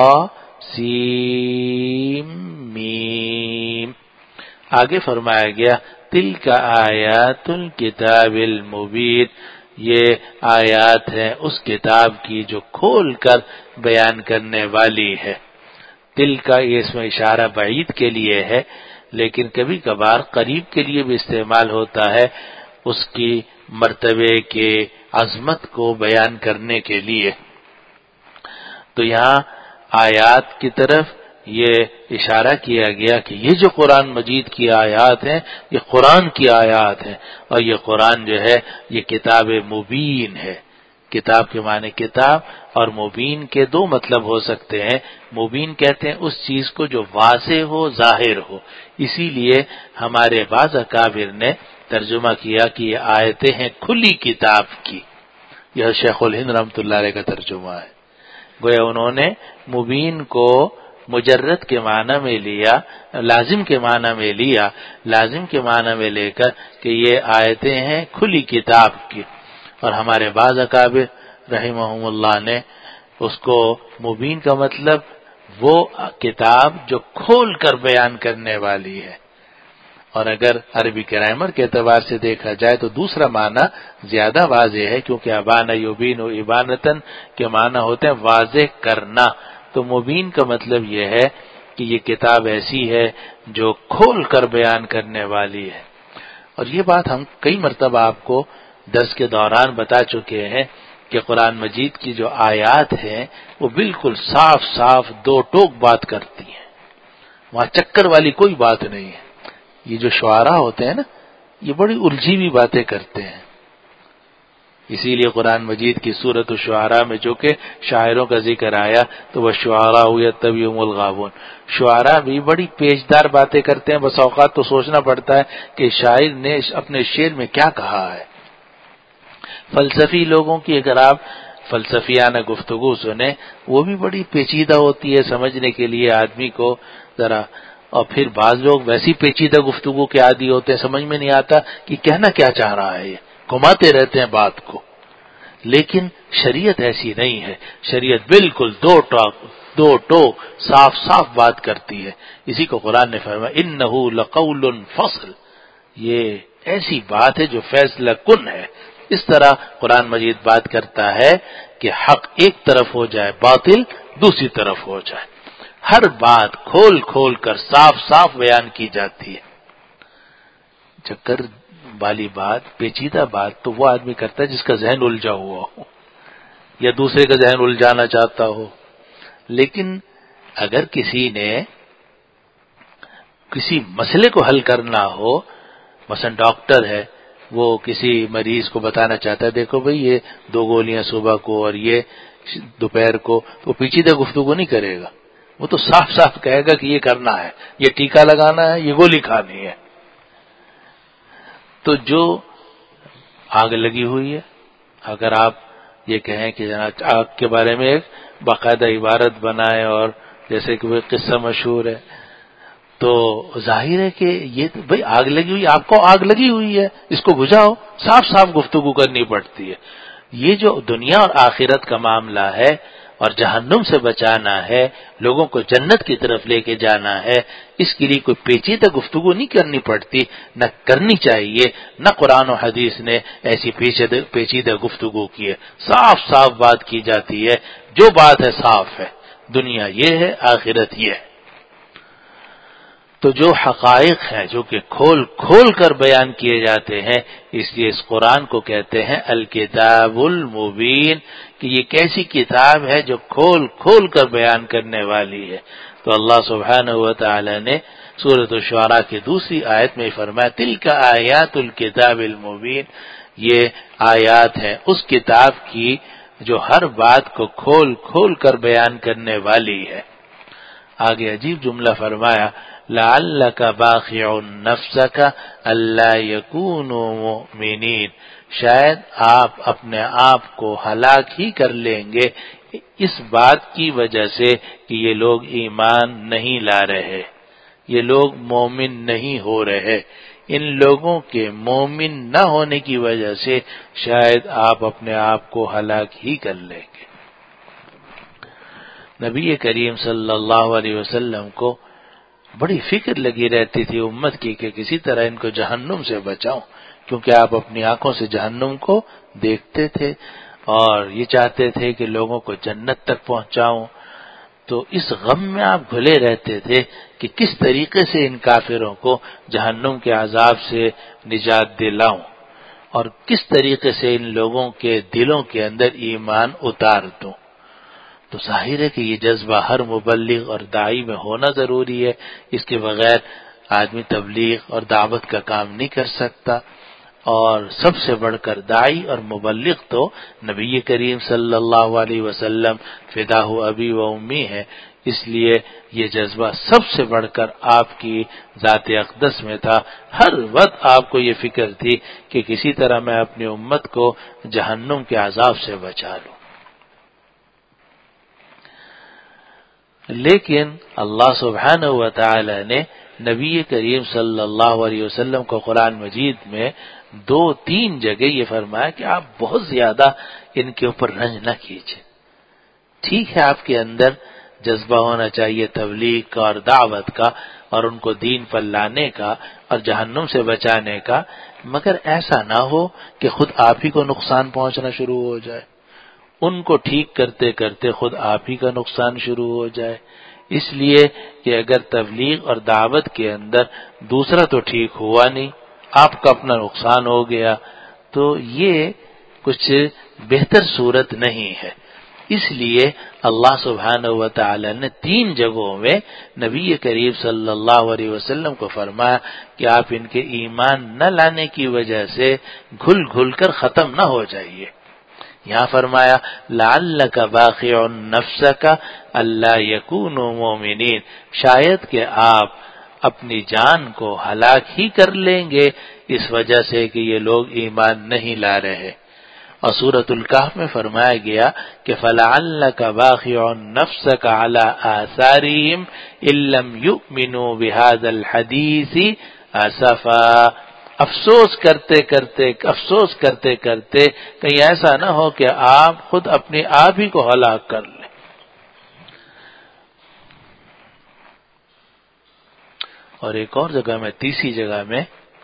سین میم۔ آگے فرمایا گیا تلک آیات الکتاب المبین، یہ آیات ہیں اس کتاب کی جو کھول کر بیان کرنے والی ہے۔ دل کا یہ اس میں اشارہ بعید کے لیے ہے، لیکن کبھی کبھار قریب کے لیے بھی استعمال ہوتا ہے، اس کی مرتبے کے عظمت کو بیان کرنے کے لیے۔ تو یہاں آیات کی طرف یہ اشارہ کیا گیا کہ یہ جو قرآن مجید کی آیات ہیں یہ قرآن کی آیات ہیں، اور یہ قرآن جو ہے یہ کتاب مبین ہے۔ کتاب کے معنی کتاب، اور مبین کے دو مطلب ہو سکتے ہیں۔ مبین کہتے ہیں اس چیز کو جو واضح ہو، ظاہر ہو، اسی لیے ہمارے بعض اکابر نے ترجمہ کیا کہ یہ آیتیں ہیں کھلی کتاب کی۔ یہ شیخ الہند رحمۃ اللہ علیہ کا ترجمہ ہے۔ گویا انہوں نے مبین کو مجرد کے معنی میں لیا، لازم کے معنی میں لیا، لازم کے معنی میں لے کر کہ یہ آیتیں ہیں کھلی کتاب کی، اور ہمارے بعض اکابر رحمہم اللہ نے اس کو مبین کا مطلب وہ کتاب جو کھول کر بیان کرنے والی ہے۔ اور اگر عربی گرامر کے اعتبار سے دیکھا جائے تو دوسرا معنی زیادہ واضح ہے، کیونکہ ابان یبین و ابانتن کے معنی ہوتے ہیں واضح کرنا، تو مبین کا مطلب یہ ہے کہ یہ کتاب ایسی ہے جو کھول کر بیان کرنے والی ہے۔ اور یہ بات ہم کئی مرتبہ آپ کو درس کے دوران بتا چکے ہیں کہ قرآن مجید کی جو آیات ہیں وہ بالکل صاف صاف دو ٹوک بات کرتی ہیں، وہاں چکر والی کوئی بات نہیں ہے۔ یہ جو شعراء ہوتے ہیں نا، یہ بڑی الجھی ہوئی باتیں کرتے ہیں، اسی لیے قرآن مجید کی سورۃ الشعراء میں جو کہ شاعروں کا ذکر آیا تو وہ شعراء یتبعهم الغاوون، شعراء بھی بڑی پیچدار باتیں کرتے ہیں، بس اوقات تو سوچنا پڑتا ہے کہ شاعر نے اپنے شعر میں کیا کہا ہے۔ فلسفی لوگوں کی اگر آپ فلسفیانہ گفتگو سنیں، وہ بھی بڑی پیچیدہ ہوتی ہے سمجھنے کے لیے آدمی کو ذرا، اور پھر بعض لوگ ویسی پیچیدہ گفتگو کے عادی ہوتے ہیں، سمجھ میں نہیں آتا کہ کہنا کیا چاہ رہا ہے، یہ گھماتے رہتے ہیں بات کو۔ لیکن شریعت ایسی نہیں ہے، شریعت بالکل دو ٹوک صاف صاف بات کرتی ہے۔ اسی کو قرآن نے فرمایا انہ لقول فصل، یہ ایسی بات ہے جو فیصلہ کن ہے۔ اس طرح قرآن مجید بات کرتا ہے کہ حق ایک طرف ہو جائے، باطل دوسری طرف ہو جائے، ہر بات کھول کھول کر صاف صاف بیان کی جاتی ہے۔ چکر والی بات، پیچیدہ بات تو وہ آدمی کرتا ہے جس کا ذہن الجھا ہوا ہو یا دوسرے کا ذہن الجھانا چاہتا ہو۔ لیکن اگر کسی نے کسی مسئلے کو حل کرنا ہو، مثلا ڈاکٹر ہے، وہ کسی مریض کو بتانا چاہتا ہے دیکھو بھئی یہ 2 گولیاں صبح کو اور یہ دوپہر کو، تو پیچیدہ گفتگو نہیں کرے گا، وہ تو صاف صاف کہے گا کہ یہ کرنا ہے، یہ ٹیکا لگانا ہے، یہ گولی کھانی ہے۔ تو جو آگ لگی ہوئی ہے، اگر آپ یہ کہیں کہ جناب آگ کے بارے میں ایک باقاعدہ عبارت بنائے، اور جیسے کہ وہ قصہ مشہور ہے، تو ظاہر ہے کہ یہ بھئی آگ لگی ہوئی، آپ کو آگ لگی ہوئی ہے، اس کو بجھاؤ، صاف صاف گفتگو کرنی پڑتی ہے۔ یہ جو دنیا اور آخرت کا معاملہ ہے اور جہنم سے بچانا ہے، لوگوں کو جنت کی طرف لے کے جانا ہے، اس کے لیے کوئی پیچیدہ گفتگو نہیں کرنی پڑتی، نہ کرنی چاہیے، نہ قرآن و حدیث نے ایسی پیچیدہ گفتگو کی ہے۔ صاف صاف بات کی جاتی ہے، جو بات ہے صاف ہے، دنیا یہ ہے، آخرت یہ ہے۔ تو جو حقائق ہیں جو کہ کھول کھول کر بیان کیے جاتے ہیں، اس لیے اس قرآن کو کہتے ہیں الکتاب المبین، کہ یہ کیسی کتاب ہے جو کھول کھول کر بیان کرنے والی ہے۔ تو اللہ سبحانہ و تعالی نے سورۃ الشعراء کی دوسری آیت میں فرمایا تلک آیات الکتاب المبین، یہ آیات ہیں اس کتاب کی جو ہر بات کو کھول کھول کر بیان کرنے والی ہے۔ آگے عجیب جملہ فرمایا لعلک باخع نفسک الا یکونوا مؤمنین، شاید آپ اپنے آپ کو ہلاک ہی کر لیں گے اس بات کی وجہ سے کہ یہ لوگ ایمان نہیں لا رہے، یہ لوگ مومن نہیں ہو رہے، ان لوگوں کے مومن نہ ہونے کی وجہ سے شاید آپ اپنے آپ کو ہلاک ہی کر لیں گے۔ نبی کریم صلی اللہ علیہ وسلم کو بڑی فکر لگی رہتی تھی امت کی کہ کسی طرح ان کو جہنم سے بچاؤں، کیونکہ آپ اپنی آنکھوں سے جہنم کو دیکھتے تھے اور یہ چاہتے تھے کہ لوگوں کو جنت تک پہنچاؤں۔ تو اس غم میں آپ گھلے رہتے تھے کہ کس طریقے سے ان کافروں کو جہنم کے عذاب سے نجات دلاؤں اور کس طریقے سے ان لوگوں کے دلوں کے اندر ایمان اتار دوں۔ تو ظاہر ہے کہ یہ جذبہ ہر مبلغ اور داعی میں ہونا ضروری ہے، اس کے بغیر آدمی تبلیغ اور دعوت کا کام نہیں کر سکتا، اور سب سے بڑھ کر داعی اور مبلغ تو نبی کریم صلی اللہ علیہ وسلم فداہ ابی و امی ہے، اس لیے یہ جذبہ سب سے بڑھ کر آپ کی ذات اقدس میں تھا۔ ہر وقت آپ کو یہ فکر تھی کہ کسی طرح میں اپنی امت کو جہنم کے عذاب سے بچا لوں۔ لیکن اللہ سبحانہ و تعالی نے نبی کریم صلی اللہ علیہ وسلم کو قرآن مجید میں 2-3 جگہ یہ فرمایا کہ آپ بہت زیادہ ان کے اوپر رنج نہ کیجیے۔ ٹھیک ہے آپ کے اندر جذبہ ہونا چاہیے تبلیغ کا اور دعوت کا اور ان کو دین پر لانے کا اور جہنم سے بچانے کا، مگر ایسا نہ ہو کہ خود آپ ہی کو نقصان پہنچنا شروع ہو جائے، ان کو ٹھیک کرتے کرتے خود آپ ہی کا نقصان شروع ہو جائے۔ اس لیے کہ اگر تبلیغ اور دعوت کے اندر دوسرا تو ٹھیک ہوا نہیں، آپ کا اپنا نقصان ہو گیا، تو یہ کچھ بہتر صورت نہیں ہے۔ اس لیے اللہ سبحانہ و تعالی نے 3 جگہوں میں نبی کریم صلی اللہ علیہ وسلم کو فرمایا کہ آپ ان کے ایمان نہ لانے کی وجہ سے گھل گھل کر ختم نہ ہو جائیے۔ یہاں فرمایا لعلک باخع نفسک الا یکونوا مؤمنین، شاید کہ آپ اپنی جان کو ہلاک ہی کر لیں گے اس وجہ سے کہ یہ لوگ ایمان نہیں لا رہے۔ اور سورۃ الکہف میں فرمایا گیا کہ فلعلک باخع نفسک علی آثارہم ان لم یؤمنوا بہذا الحدیث اسفا، افسوس کرتے کرتے کہیں ایسا نہ ہو کہ آپ خود اپنے آپ ہی کو ہلاک کر لیں۔ اور ایک اور جگہ میں 3 جگہ میں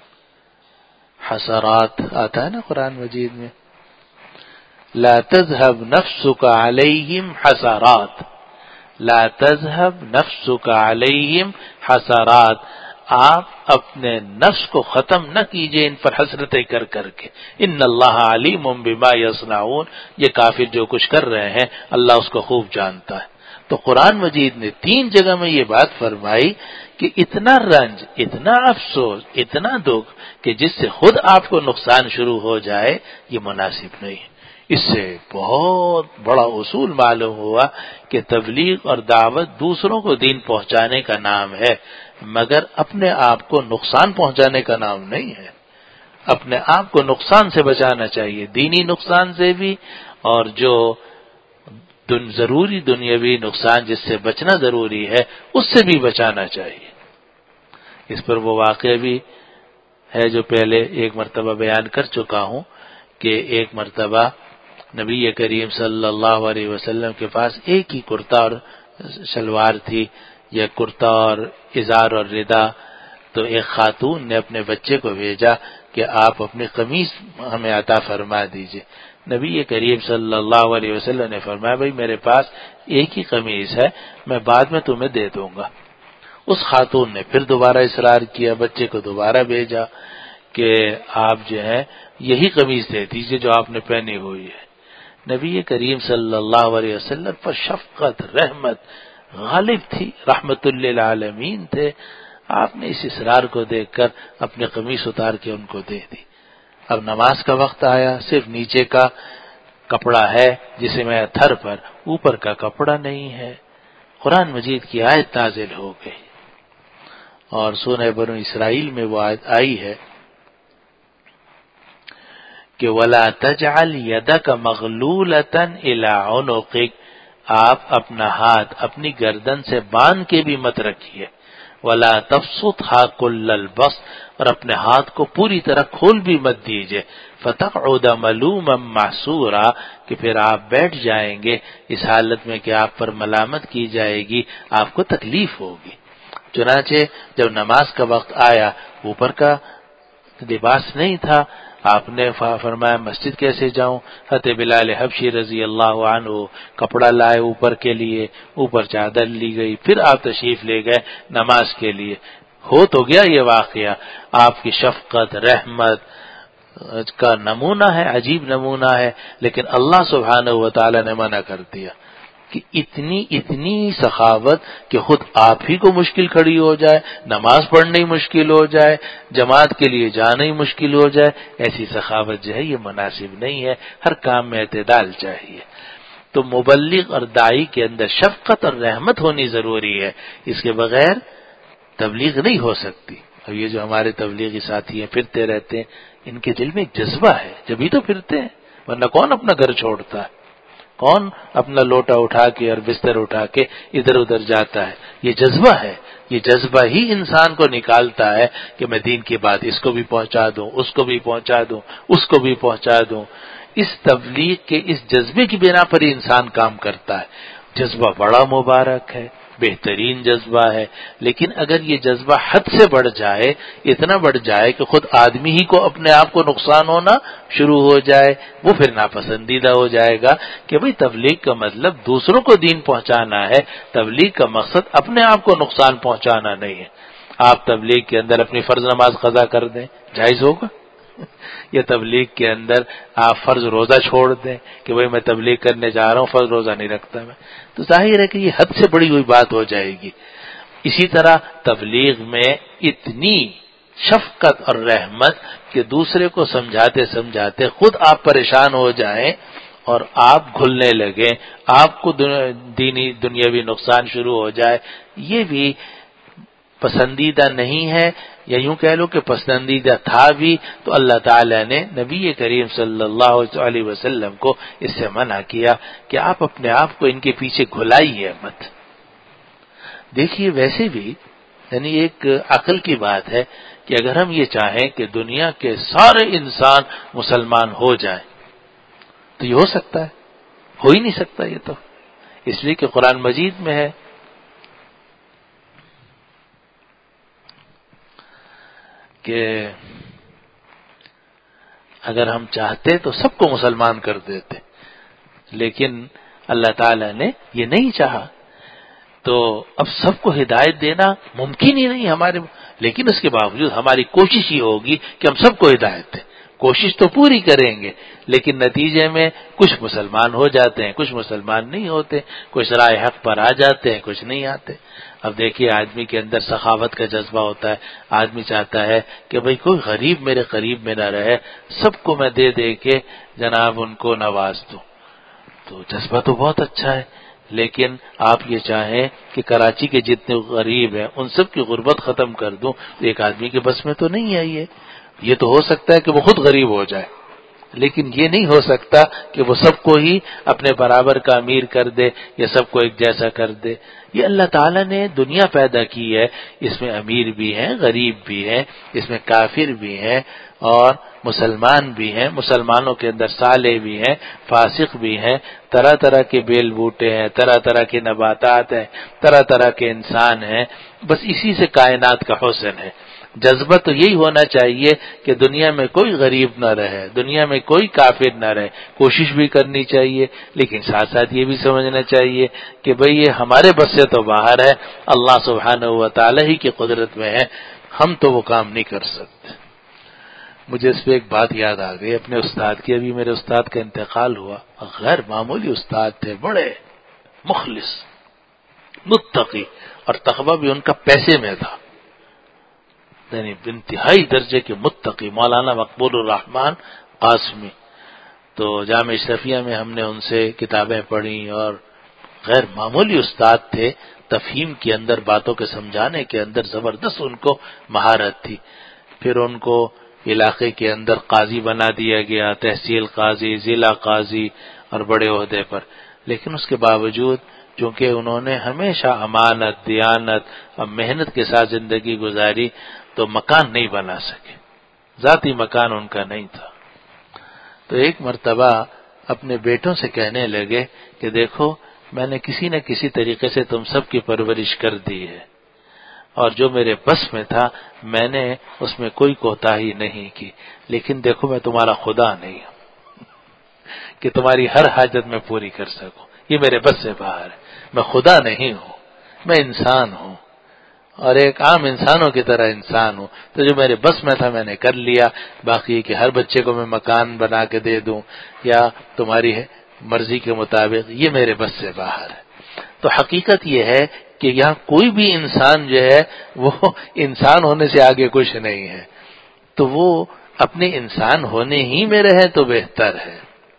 حسرات آتا ہے نا قرآن مجید میں، لا تذهب نفسك عليهم حسرات، لا تذهب نفسك عليهم حسرات، آپ اپنے نفس کو ختم نہ کیجئے ان پر حسرتیں کر کر کے، ان اللہ علیم بما یصنعون، یہ کافر جو کچھ کر رہے ہیں اللہ اس کو خوب جانتا ہے۔ تو قرآن مجید نے 3 جگہ میں یہ بات فرمائی کہ اتنا رنج، اتنا افسوس، اتنا دکھ کہ جس سے خود آپ کو نقصان شروع ہو جائے، یہ مناسب نہیں ہے۔ اس سے بہت بڑا اصول معلوم ہوا کہ تبلیغ اور دعوت دوسروں کو دین پہنچانے کا نام ہے، مگر اپنے آپ کو نقصان پہنچانے کا نام نہیں ہے۔ اپنے آپ کو نقصان سے بچانا چاہیے، دینی نقصان سے بھی، اور جو ضروری دنیاوی نقصان جس سے بچنا ضروری ہے اس سے بھی بچانا چاہیے۔ اس پر وہ واقعہ بھی ہے جو پہلے ایک مرتبہ بیان کر چکا ہوں کہ ایک مرتبہ نبی کریم صلی اللہ علیہ وسلم کے پاس ایک ہی کرتا اور شلوار تھی، یا کرتا اور ازار اور ردا. تو ایک خاتون نے اپنے بچے کو بھیجا کہ آپ اپنی قمیص ہمیں عطا فرما دیجئے. نبی کریم صلی اللہ علیہ وسلم نے فرمایا بھائی میرے پاس ایک ہی قمیص ہے، میں بعد میں تمہیں دے دوں گا. اس خاتون نے پھر دوبارہ اصرار کیا، بچے کو دوبارہ بھیجا کہ آپ جو ہے یہی قمیص دے دیجئے جو آپ نے پہنی ہوئی ہے. نبی کریم صلی اللہ علیہ وسلم پر شفقت رحمت غالب تھی، رحمت للعالمین تھے. آپ نے اس اصرار کو دیکھ کر اپنی قمیص اتار کے ان کو دے دی. اب نماز کا وقت آیا، صرف نیچے کا کپڑا ہے جسے میں تھر پر، اوپر کا کپڑا نہیں ہے. قرآن مجید کی آیت نازل ہو گئی اور سورہ بنو اسرائیل میں وہ آیت آئی ہے کہ وَلَا تَجْعَلْ يَدَكَ مَغْلُولَةً إِلَىٰ عُنُقِكَ، آپ اپنا ہاتھ اپنی گردن سے باندھ کے بھی مت رکھیے. وَلَا تَبْسُطْهَا كُلَّ الْبَسْطِ، اور اپنے ہاتھ کو پوری طرح کھول بھی مت دیجیے. فَتَقْعُدَ مَلُومًا مَحْسُورًا، کہ پھر آپ بیٹھ جائیں گے اس حالت میں کہ آپ پر ملامت کی جائے گی، آپ کو تکلیف ہوگی. چنانچہ جب نماز کا وقت آیا، اوپر کا لباس نہیں تھا، آپ نے فرمایا مسجد کیسے جاؤں؟ حضرت بلال حبشی رضی اللہ عنہ کپڑا لائے اوپر کے لیے، اوپر چادر لی گئی، پھر آپ تشریف لے گئے نماز کے لیے. ہو تو گیا یہ واقعہ. آپ کی شفقت رحمت کا نمونہ ہے، عجیب نمونہ ہے، لیکن اللہ سبحانہ و تعالی نے منع کر دیا کہ اتنی سخاوت کہ خود آپ ہی کو مشکل کھڑی ہو جائے، نماز پڑھنا ہی مشکل ہو جائے، جماعت کے لیے جانا ہی مشکل ہو جائے. ایسی سخاوت جو ہے یہ مناسب نہیں ہے. ہر کام میں اعتدال چاہیے. تو مبلغ اور داعی کے اندر شفقت اور رحمت ہونی ضروری ہے، اس کے بغیر تبلیغ نہیں ہو سکتی. اب یہ جو ہمارے تبلیغی ساتھی ہیں پھرتے رہتے ہیں، ان کے دل میں ایک جذبہ ہے، جبھی تو پھرتے ہیں، ورنہ کون اپنا گھر چھوڑتا ہے؟ کون اپنا لوٹا اٹھا کے اور بستر اٹھا کے ادھر ادھر جاتا ہے؟ یہ جذبہ ہے. یہ جذبہ ہی انسان کو نکالتا ہے کہ میں دین کی بات اس کو بھی پہنچا دوں، اس کو بھی پہنچا دوں، اس کو بھی پہنچا دوں. اس تبلیغ کے اس جذبے کی بنا پر ہی انسان کام کرتا ہے. جذبہ بڑا مبارک ہے، بہترین جذبہ ہے، لیکن اگر یہ جذبہ حد سے بڑھ جائے، اتنا بڑھ جائے کہ خود آدمی ہی کو اپنے آپ کو نقصان ہونا شروع ہو جائے، وہ پھر ناپسندیدہ ہو جائے گا. کہ بھئی تبلیغ کا مطلب دوسروں کو دین پہنچانا ہے، تبلیغ کا مقصد اپنے آپ کو نقصان پہنچانا نہیں ہے. آپ تبلیغ کے اندر اپنی فرض نماز قضا کر دیں، جائز ہوگا؟ یا تبلیغ کے اندر آپ فرض روزہ چھوڑ دیں کہ بھئی میں تبلیغ کرنے جا رہا ہوں، فرض روزہ نہیں رکھتا میں، تو ظاہر ہے کہ یہ حد سے بڑی ہوئی بات ہو جائے گی. اسی طرح تبلیغ میں اتنی شفقت اور رحمت کہ دوسرے کو سمجھاتے سمجھاتے خود آپ پریشان ہو جائیں اور آپ گھلنے لگیں، آپ کو دینی دنیاوی نقصان شروع ہو جائے، یہ بھی پسندیدہ نہیں ہے. یا یوں کہہ لو کہ پسندیدہ تھا بھی تو اللہ تعالی نے نبی کریم صلی اللہ علیہ وسلم کو اس سے منع کیا کہ آپ اپنے آپ کو ان کے پیچھے گھلائیے مت. دیکھیے ویسے بھی یعنی ایک عقل کی بات ہے کہ اگر ہم یہ چاہیں کہ دنیا کے سارے انسان مسلمان ہو جائیں تو یہ ہو سکتا ہے؟ ہو ہی نہیں سکتا. یہ تو اس لیے کہ قرآن مجید میں ہے کہ اگر ہم چاہتے تو سب کو مسلمان کر دیتے، لیکن اللہ تعالی نے یہ نہیں چاہا. تو اب سب کو ہدایت دینا ممکن ہی نہیں ہمارے، لیکن اس کے باوجود ہماری کوشش یہ ہوگی کہ ہم سب کو ہدایت دیں. کوشش تو پوری کریں گے، لیکن نتیجے میں کچھ مسلمان ہو جاتے ہیں، کچھ مسلمان نہیں ہوتے، کچھ رائے حق پر آ جاتے ہیں، کچھ نہیں آتے. اب دیکھیے آدمی کے اندر سخاوت کا جذبہ ہوتا ہے، آدمی چاہتا ہے کہ بھئی کوئی غریب میرے قریب میں نہ رہے، سب کو میں دے دے کے جناب ان کو نواز دوں. تو جذبہ تو بہت اچھا ہے، لیکن آپ یہ چاہیں کہ کراچی کے جتنے غریب ہیں ان سب کی غربت ختم کر دوں تو ایک آدمی کے بس میں تو نہیں ہے. یہ تو ہو سکتا ہے کہ وہ خود غریب ہو جائے، لیکن یہ نہیں ہو سکتا کہ وہ سب کو ہی اپنے برابر کا امیر کر دے یا سب کو ایک جیسا کر دے. یہ اللہ تعالیٰ نے دنیا پیدا کی ہے، اس میں امیر بھی ہیں، غریب بھی ہیں، اس میں کافر بھی ہیں اور مسلمان بھی ہیں، مسلمانوں کے اندر صالح بھی ہیں، فاسق بھی ہیں، طرح طرح کے بیل بوٹے ہیں، طرح طرح کے نباتات ہیں، طرح طرح کے انسان ہیں. بس اسی سے کائنات کا حسن ہے. جذبہ تو یہی ہونا چاہیے کہ دنیا میں کوئی غریب نہ رہے، دنیا میں کوئی کافر نہ رہے. کوشش بھی کرنی چاہیے، لیکن ساتھ ساتھ یہ بھی سمجھنا چاہیے کہ بھئی یہ ہمارے بس سے تو باہر ہے، اللہ سبحانہ و تعالی ہی کی قدرت میں ہے، ہم تو وہ کام نہیں کر سکتے. مجھے اس پہ ایک بات یاد آ گئی اپنے استاد کی. ابھی میرے استاد کا انتقال ہوا، غیر معمولی استاد تھے، بڑے مخلص، متقی، اور تقویٰ بھی ان کا پیسے میں تھا، یعنی انتہائی درجے کے متقی. مولانا مقبول الرحمان قاسمی. تو جامع اشرفیہ میں ہم نے ان سے کتابیں پڑھی اور غیر معمولی استاد تھے. تفہیم کے اندر، باتوں کے سمجھانے کے اندر زبردست ان کو مہارت تھی. پھر ان کو علاقے کے اندر قاضی بنا دیا گیا، تحصیل قاضی، ضلع قاضی اور بڑے عہدے پر. لیکن اس کے باوجود چونکہ انہوں نے ہمیشہ امانت، دیانت اور محنت کے ساتھ زندگی گزاری، تو مکان نہیں بنا سکے، ذاتی مکان ان کا نہیں تھا. تو ایک مرتبہ اپنے بیٹوں سے کہنے لگے کہ دیکھو، میں نے کسی نہ کسی طریقے سے تم سب کی پرورش کر دی ہے، اور جو میرے بس میں تھا میں نے اس میں کوئی کوتاہی نہیں کی، لیکن دیکھو میں تمہارا خدا نہیں ہوں کہ تمہاری ہر حاجت میں پوری کر سکوں. یہ میرے بس سے باہر ہے. میں خدا نہیں ہوں، میں انسان ہوں، اور ایک عام انسانوں کی طرح انسان ہوں. تو جو میرے بس میں تھا میں نے کر لیا. باقی کہ ہر بچے کو میں مکان بنا کے دے دوں یا تمہاری مرضی کے مطابق، یہ میرے بس سے باہر ہے. تو حقیقت یہ ہے کہ یہاں کوئی بھی انسان جو ہے وہ انسان ہونے سے آگے کچھ نہیں ہے. تو وہ اپنے انسان ہونے ہی میں رہے تو بہتر ہے.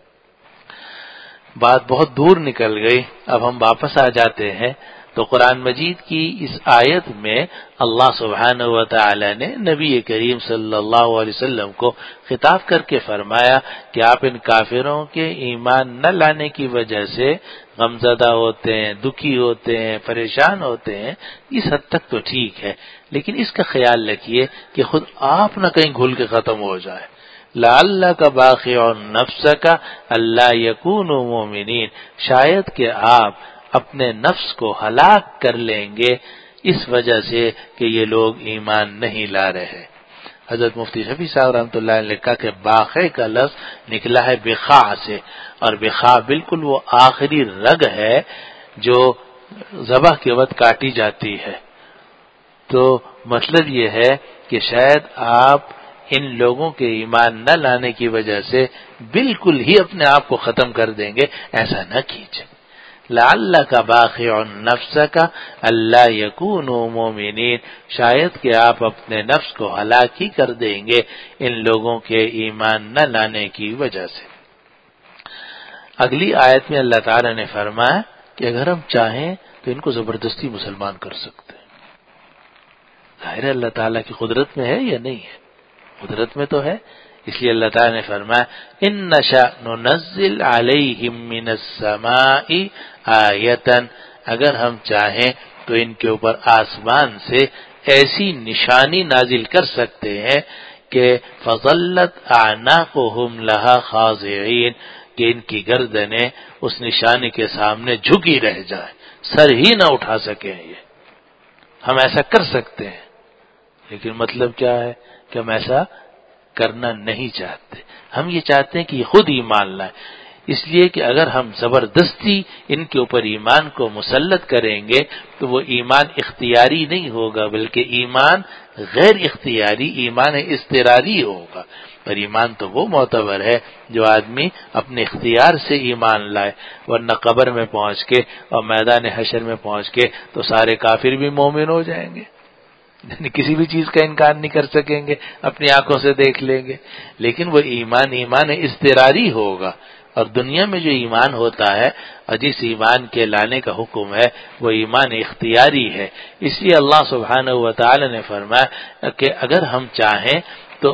بات بہت دور نکل گئی، اب ہم واپس آ جاتے ہیں. تو قرآن مجید کی اس آیت میں اللہ سبحانہ و تعالی نے نبی کریم صلی اللہ علیہ وسلم کو خطاب کر کے فرمایا کہ آپ ان کافروں کے ایمان نہ لانے کی وجہ سے غمزدہ ہوتے ہیں، دکھی ہوتے ہیں، پریشان ہوتے ہیں. اس حد تک تو ٹھیک ہے، لیکن اس کا خیال رکھیے کہ خود آپ نہ کہیں گھل کے ختم ہو جائے. لعلک باخع نفسک الا یکونوا مؤمنین، شاید کہ آپ اپنے نفس کو ہلاک کر لیں گے اس وجہ سے کہ یہ لوگ ایمان نہیں لا رہے. حضرت مفتی شفیع صاحب رحمۃ اللہ علیہ نے لکھا کہ باخع کا لفظ نکلا ہے بخاع سے، اور بخاع بالکل وہ آخری رگ ہے جو ذبح کے وقت کاٹی جاتی ہے. تو مطلب یہ ہے کہ شاید آپ ان لوگوں کے ایمان نہ لانے کی وجہ سے بالکل ہی اپنے آپ کو ختم کر دیں گے. ایسا نہ کیجیے. لعلک باخع نفسک الا یکونوا مؤمنین، شاید کہ آپ اپنے نفس کو ہلاک ہی کر دیں گے ان لوگوں کے ایمان نہ لانے کی وجہ سے. اگلی آیت میں اللہ تعالی نے فرمایا کہ اگر ہم چاہیں تو ان کو زبردستی مسلمان کر سکتے ہیں. ظاہر اللہ تعالیٰ کی قدرت میں ہے یا نہیں ہے؟ قدرت میں تو ہے. اس لیے اللہ تعالیٰ نے فرمایا ان نشأ ننزل علیہم من السماء آیۃ، اگر ہم چاہیں تو ان کے اوپر آسمان سے ایسی نشانی نازل کر سکتے ہیں کہ فظلت اعناقهم لها خاضعین، کہ ان کی گردنیں اس نشانی کے سامنے جھکی رہ جائیں، سر ہی نہ اٹھا سکیں. یہ ہم ایسا کر سکتے ہیں، لیکن مطلب کیا ہے کہ ہم ایسا کرنا نہیں چاہتے. ہم یہ چاہتے ہیں کہ یہ خود ایمان لائیں. اس لیے کہ اگر ہم زبردستی ان کے اوپر ایمان کو مسلط کریں گے تو وہ ایمان اختیاری نہیں ہوگا، بلکہ ایمان غیر اختیاری، ایمان اضطراری ہوگا. پر ایمان تو وہ معتبر ہے جو آدمی اپنے اختیار سے ایمان لائے، ورنہ قبر میں پہنچ کے اور میدان حشر میں پہنچ کے تو سارے کافر بھی مومن ہو جائیں گے، یعنی کسی بھی چیز کا انکار نہیں کر سکیں گے، اپنی آنکھوں سے دیکھ لیں گے. لیکن وہ ایمان اضطراری ہوگا. اور دنیا میں جو ایمان ہوتا ہے اور جس ایمان کے لانے کا حکم ہے وہ ایمان اختیاری ہے. اس لیے اللہ سبحانہ و تعالی نے فرمایا کہ اگر ہم چاہیں تو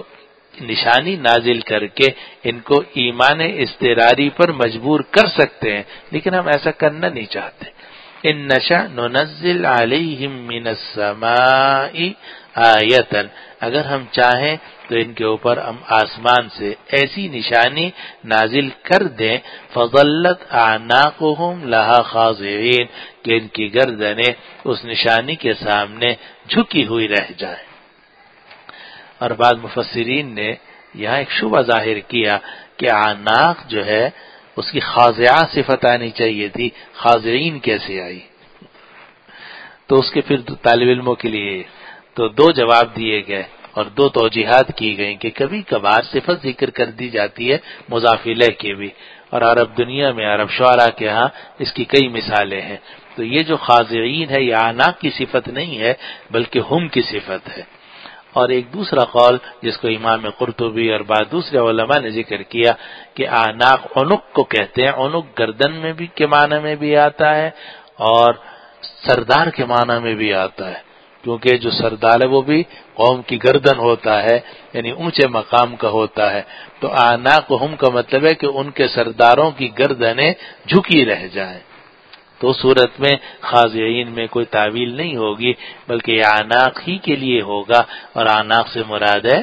نشانی نازل کر کے ان کو ایمان اضطراری پر مجبور کر سکتے ہیں، لیکن ہم ایسا کرنا نہیں چاہتے۔ ان نشأ ننزل علیہم من السماء آیۃ، اگر ہم چاہیں تو ان کے اوپر ہم آسمان سے ایسی نشانی نازل کر دیں، فظلت اعناقهم لها خاضعین، کہ ان کی گردنیں اس نشانی کے سامنے جھکی ہوئی رہ جائیں۔ اور بعض مفسرین نے یہاں ایک شبہ ظاہر کیا کہ اعناق جو ہے اس کی خاضعہ صفت آنی چاہیے تھی، خاضعین کیسے آئی؟ تو اس کے پھر طالب علموں کے لیے تو دو جواب دیے گئے اور دو توجیحات کی گئیں کہ کبھی کبھار صفت ذکر کر دی جاتی ہے مضاف الیہ کی بھی، اور عرب دنیا میں عرب شعراء کے ہاں اس کی کئی مثالیں ہیں۔ تو یہ جو خاضعین ہے یہ اعناق کی صفت نہیں ہے بلکہ ہم کی صفت ہے۔ اور ایک دوسرا قول جس کو امام قرطبی اور بعض دوسرے علماء نے ذکر کیا کہ اعناق عنق کو کہتے ہیں، عنق گردن میں بھی کے معنی میں بھی آتا ہے اور سردار کے معنی میں بھی آتا ہے، کیونکہ جو سردار ہے وہ بھی قوم کی گردن ہوتا ہے، یعنی اونچے مقام کا ہوتا ہے۔ تو اعناق ہم کا مطلب ہے کہ ان کے سرداروں کی گردنیں جھکی رہ جائیں۔ تو صورت میں خاضعین میں کوئی تعویل نہیں ہوگی بلکہ یہ اعناق ہی کے لیے ہوگا، اور اعناق سے مراد ہے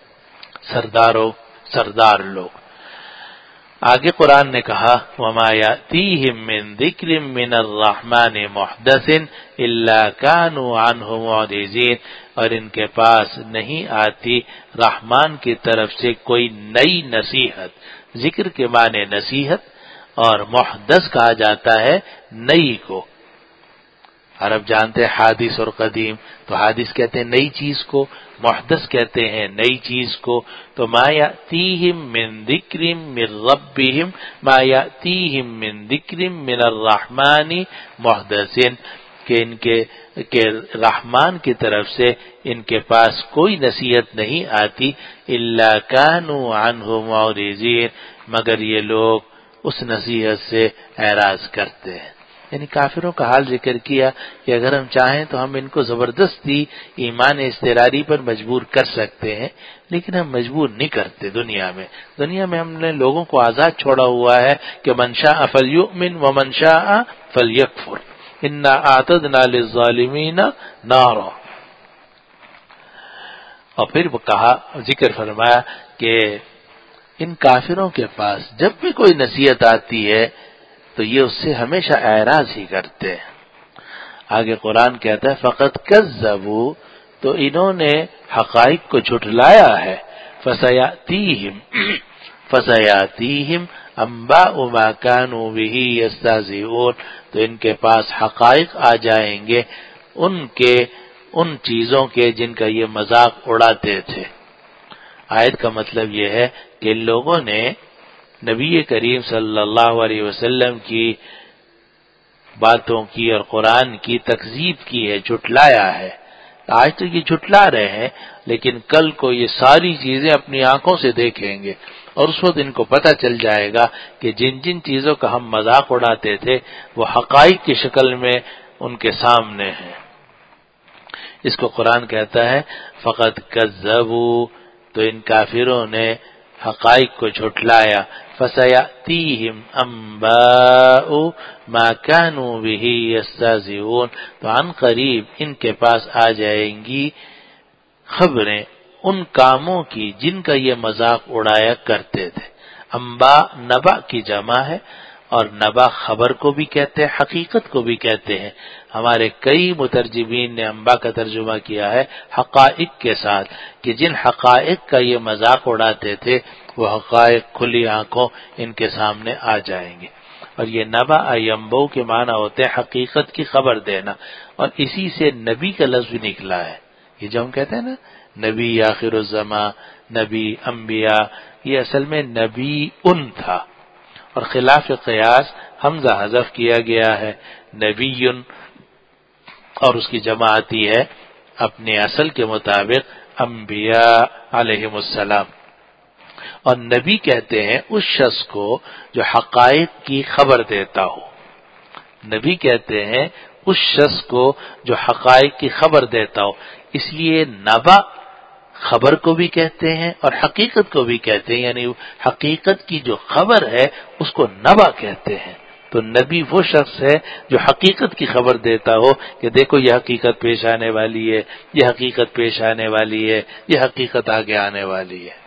سردار لوگ۔ آگے قرآن نے کہا وَمَا يَأْتِيهِم مِّن ذِكْرٍ مِّنَ الرَّحْمَٰنِ مُحْدَثٍ إِلَّا كَانُوا عَنْهُ مُعْرِضِينَ، اور ان کے پاس نہیں آتی رحمان کی طرف سے کوئی نئی نصیحت۔ ذکر کے معنی نصیحت، اور محدث کہا جاتا ہے نئی کو۔ عرب جانتے ہیں حادث اور قدیم، تو حادث کہتے ہیں نئی چیز کو، محدث کہتے ہیں نئی چیز کو۔ تو ما یأتیہم من ذکر من ربہم، ما یأتیہم من ذکر من الرحمن محدث، کہ ان کے رحمان کی طرف سے ان کے پاس کوئی نصیحت نہیں آتی، الا کانوا عنہ معرضین، مگر یہ لوگ اس نصیحت سے اعراض کرتے ہیں۔ یعنی کافروں کا حال ذکر کیا کہ اگر ہم چاہیں تو ہم ان کو زبردستی ایمان اضطراری پر مجبور کر سکتے ہیں، لیکن ہم مجبور نہیں کرتے۔ دنیا میں ہم نے لوگوں کو آزاد چھوڑا ہوا ہے کہ من شاء فلیؤمن ومن شاء فلیکفر انا اعتدنا للظالمین نارا۔ اور پھر وہ کہا، ذکر فرمایا کہ ان کافروں کے پاس جب بھی کوئی نصیحت آتی ہے تو یہ اس سے ہمیشہ اعراض ہی کرتے ہیں۔ آگے قرآن کہتا ہے فقط کذبوا، تو انہوں نے حقائق کو جھٹلایا ہے، فسیاتیہم انباء ما كانوا به یستہزئون، تو ان کے پاس حقائق آ جائیں گے ان چیزوں کے جن کا یہ مذاق اڑاتے تھے۔ آیت کا مطلب یہ ہے کہ ان لوگوں نے نبی کریم صلی اللہ علیہ وسلم کی باتوں کی اور قرآن کی تکذیب کی ہے، جھٹلایا ہے۔ آج تو یہ جھٹلا رہے ہیں، لیکن کل کو یہ ساری چیزیں اپنی آنکھوں سے دیکھیں گے، اور اس وقت ان کو پتہ چل جائے گا کہ جن جن چیزوں کا ہم مذاق اڑاتے تھے وہ حقائق کی شکل میں ان کے سامنے ہیں۔ اس کو قرآن کہتا ہے فقط کذبوا، تو ان کافروں نے حقائق کو جھٹلایا، فسیاتیہم انباء ما كانوا به یستہزئون، تو عن قریب ان کے پاس آ جائیں گی خبریں ان کاموں کی جن کا یہ مذاق اڑایا کرتے تھے۔ انباء نبأ کی جمع ہے، اور نبأ خبر کو بھی کہتے ہیں، حقیقت کو بھی کہتے ہیں۔ ہمارے کئی مترجمین نے انباء کا ترجمہ کیا ہے حقائق کے ساتھ، کہ جن حقائق کا یہ مذاق اڑاتے تھے وہ حقائق کھلی آنکھوں ان کے سامنے آ جائیں گے۔ اور یہ نبأ ینبؤ کے معنی ہوتے ہیں حقیقت کی خبر دینا، اور اسی سے نبی کا لفظ بھی نکلا ہے۔ یہ جو ہم کہتے ہیں نا نبی آخر الزمان، نبی انبیاء، یہ اصل میں نبی ان تھا، اور خلاف قیاس حمزہ حذف کیا گیا ہے، نبی، اور اس کی جمع آتی ہے اپنے اصل کے مطابق انبیاء علیہم السلام۔ اور نبی کہتے ہیں اس شخص کو جو حقائق کی خبر دیتا ہو، نبی کہتے ہیں اس شخص کو جو حقائق کی خبر دیتا ہو۔ اس لیے نبأ خبر کو بھی کہتے ہیں اور حقیقت کو بھی کہتے ہیں، یعنی حقیقت کی جو خبر ہے اس کو نبا کہتے ہیں۔ تو نبی وہ شخص ہے جو حقیقت کی خبر دیتا ہو کہ دیکھو یہ حقیقت پیش آنے والی ہے، یہ حقیقت پیش آنے والی ہے، یہ حقیقت آگے آنے والی ہے۔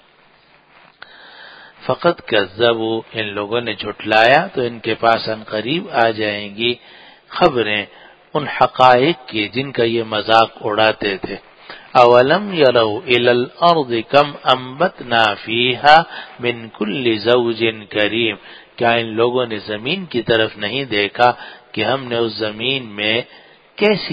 فقط کذبوا، ان لوگوں نے جھٹلایا تو ان کے پاس ان قریب آ جائیں گی خبریں ان حقائق کی جن کا یہ مذاق اڑاتے تھے۔ اولم یروا الی الارض کم انبتنا فیہا من کل زوج کریم، کیا ان لوگوں نے زمین کی طرف نہیں دیکھا کہ ہم نے اس زمین میں کیسے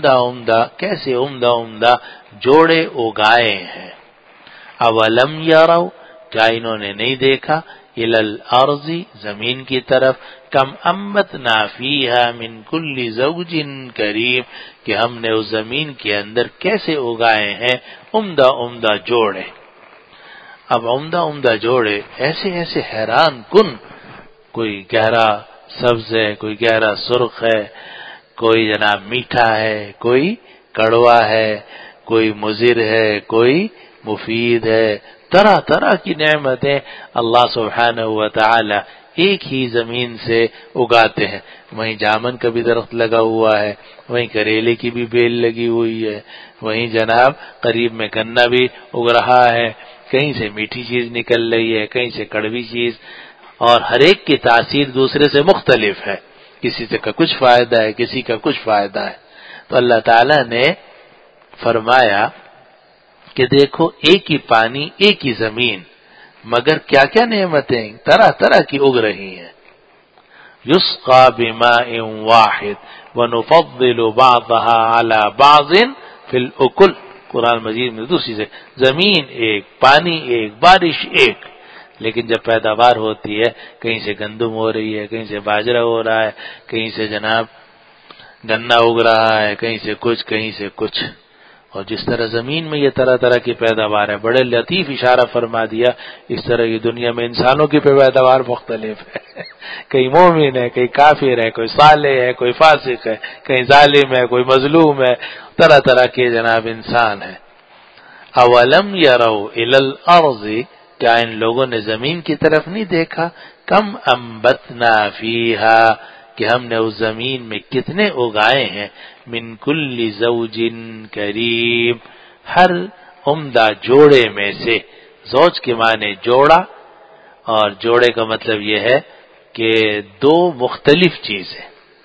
عمدہ جوڑے اگائے ہیں۔ اولم یروا، کیا انہوں نے نہیں دیکھا، الی الارض، زمین کی طرف، کم انبتنا فیہا من کل زوج کریم، کہ ہم نے اس زمین کے اندر کیسے اگائے ہیں عمدہ جوڑے۔ اب عمدہ جوڑے ایسے حیران کن، کوئی گہرا سبز ہے، کوئی گہرا سرخ ہے، کوئی جناب میٹھا ہے، کوئی کڑوا ہے، کوئی مضر ہے، کوئی مفید ہے، طرح کی نعمتیں اللہ سبحانہ و تعالی ایک ہی زمین سے اگاتے ہیں۔ وہیں جامن کا بھی درخت لگا ہوا ہے، وہیں کریلے کی بھی بیل لگی ہوئی ہے، وہیں جناب قریب میں گنا بھی اگ رہا ہے، کہیں سے میٹھی چیز نکل رہی ہے، کہیں سے کڑوی چیز، اور ہر ایک کی تاثیر دوسرے سے مختلف ہے، کسی سے کا کچھ فائدہ ہے، کسی کا کچھ فائدہ ہے۔ تو اللہ تعالیٰ نے فرمایا کہ دیکھو ایک ہی پانی، ایک ہی زمین، مگر کیا نعمتیں طرح کی اگ رہی ہیں۔ یسقى بماء واحد ونفضل بعضها على بعض في الاكل، قرآن مجید میں دوسری سے زمین ایک، پانی ایک، بارش ایک، لیکن جب پیداوار ہوتی ہے کہیں سے گندم ہو رہی ہے، کہیں سے باجرہ ہو رہا ہے، کہیں سے جناب گنا اگ رہا ہے، کہیں سے کچھ، اور جس طرح زمین میں یہ طرح کی پیداوار ہے، بڑے لطیف اشارہ فرما دیا، اس طرح کی دنیا میں انسانوں کی پیداوار مختلف ہے، کہیں مومن ہے، کہیں کافر ہے، کوئی صالح ہے، کوئی فاسق ہے، کہیں ظالم ہے، کوئی مظلوم ہے، طرح کے جناب انسان ہے۔ اولم یروا الی الارض، کیا ان لوگوں نے زمین کی طرف نہیں دیکھا، کم انبتنا فیہا، کہ ہم نے اس زمین میں کتنے اگائے ہیں، من کل زوج کریم، ہر عمدہ جوڑے میں سے، زوج کے معنی جوڑا، اور جوڑے کا مطلب یہ ہے کہ دو مختلف چیزیں۔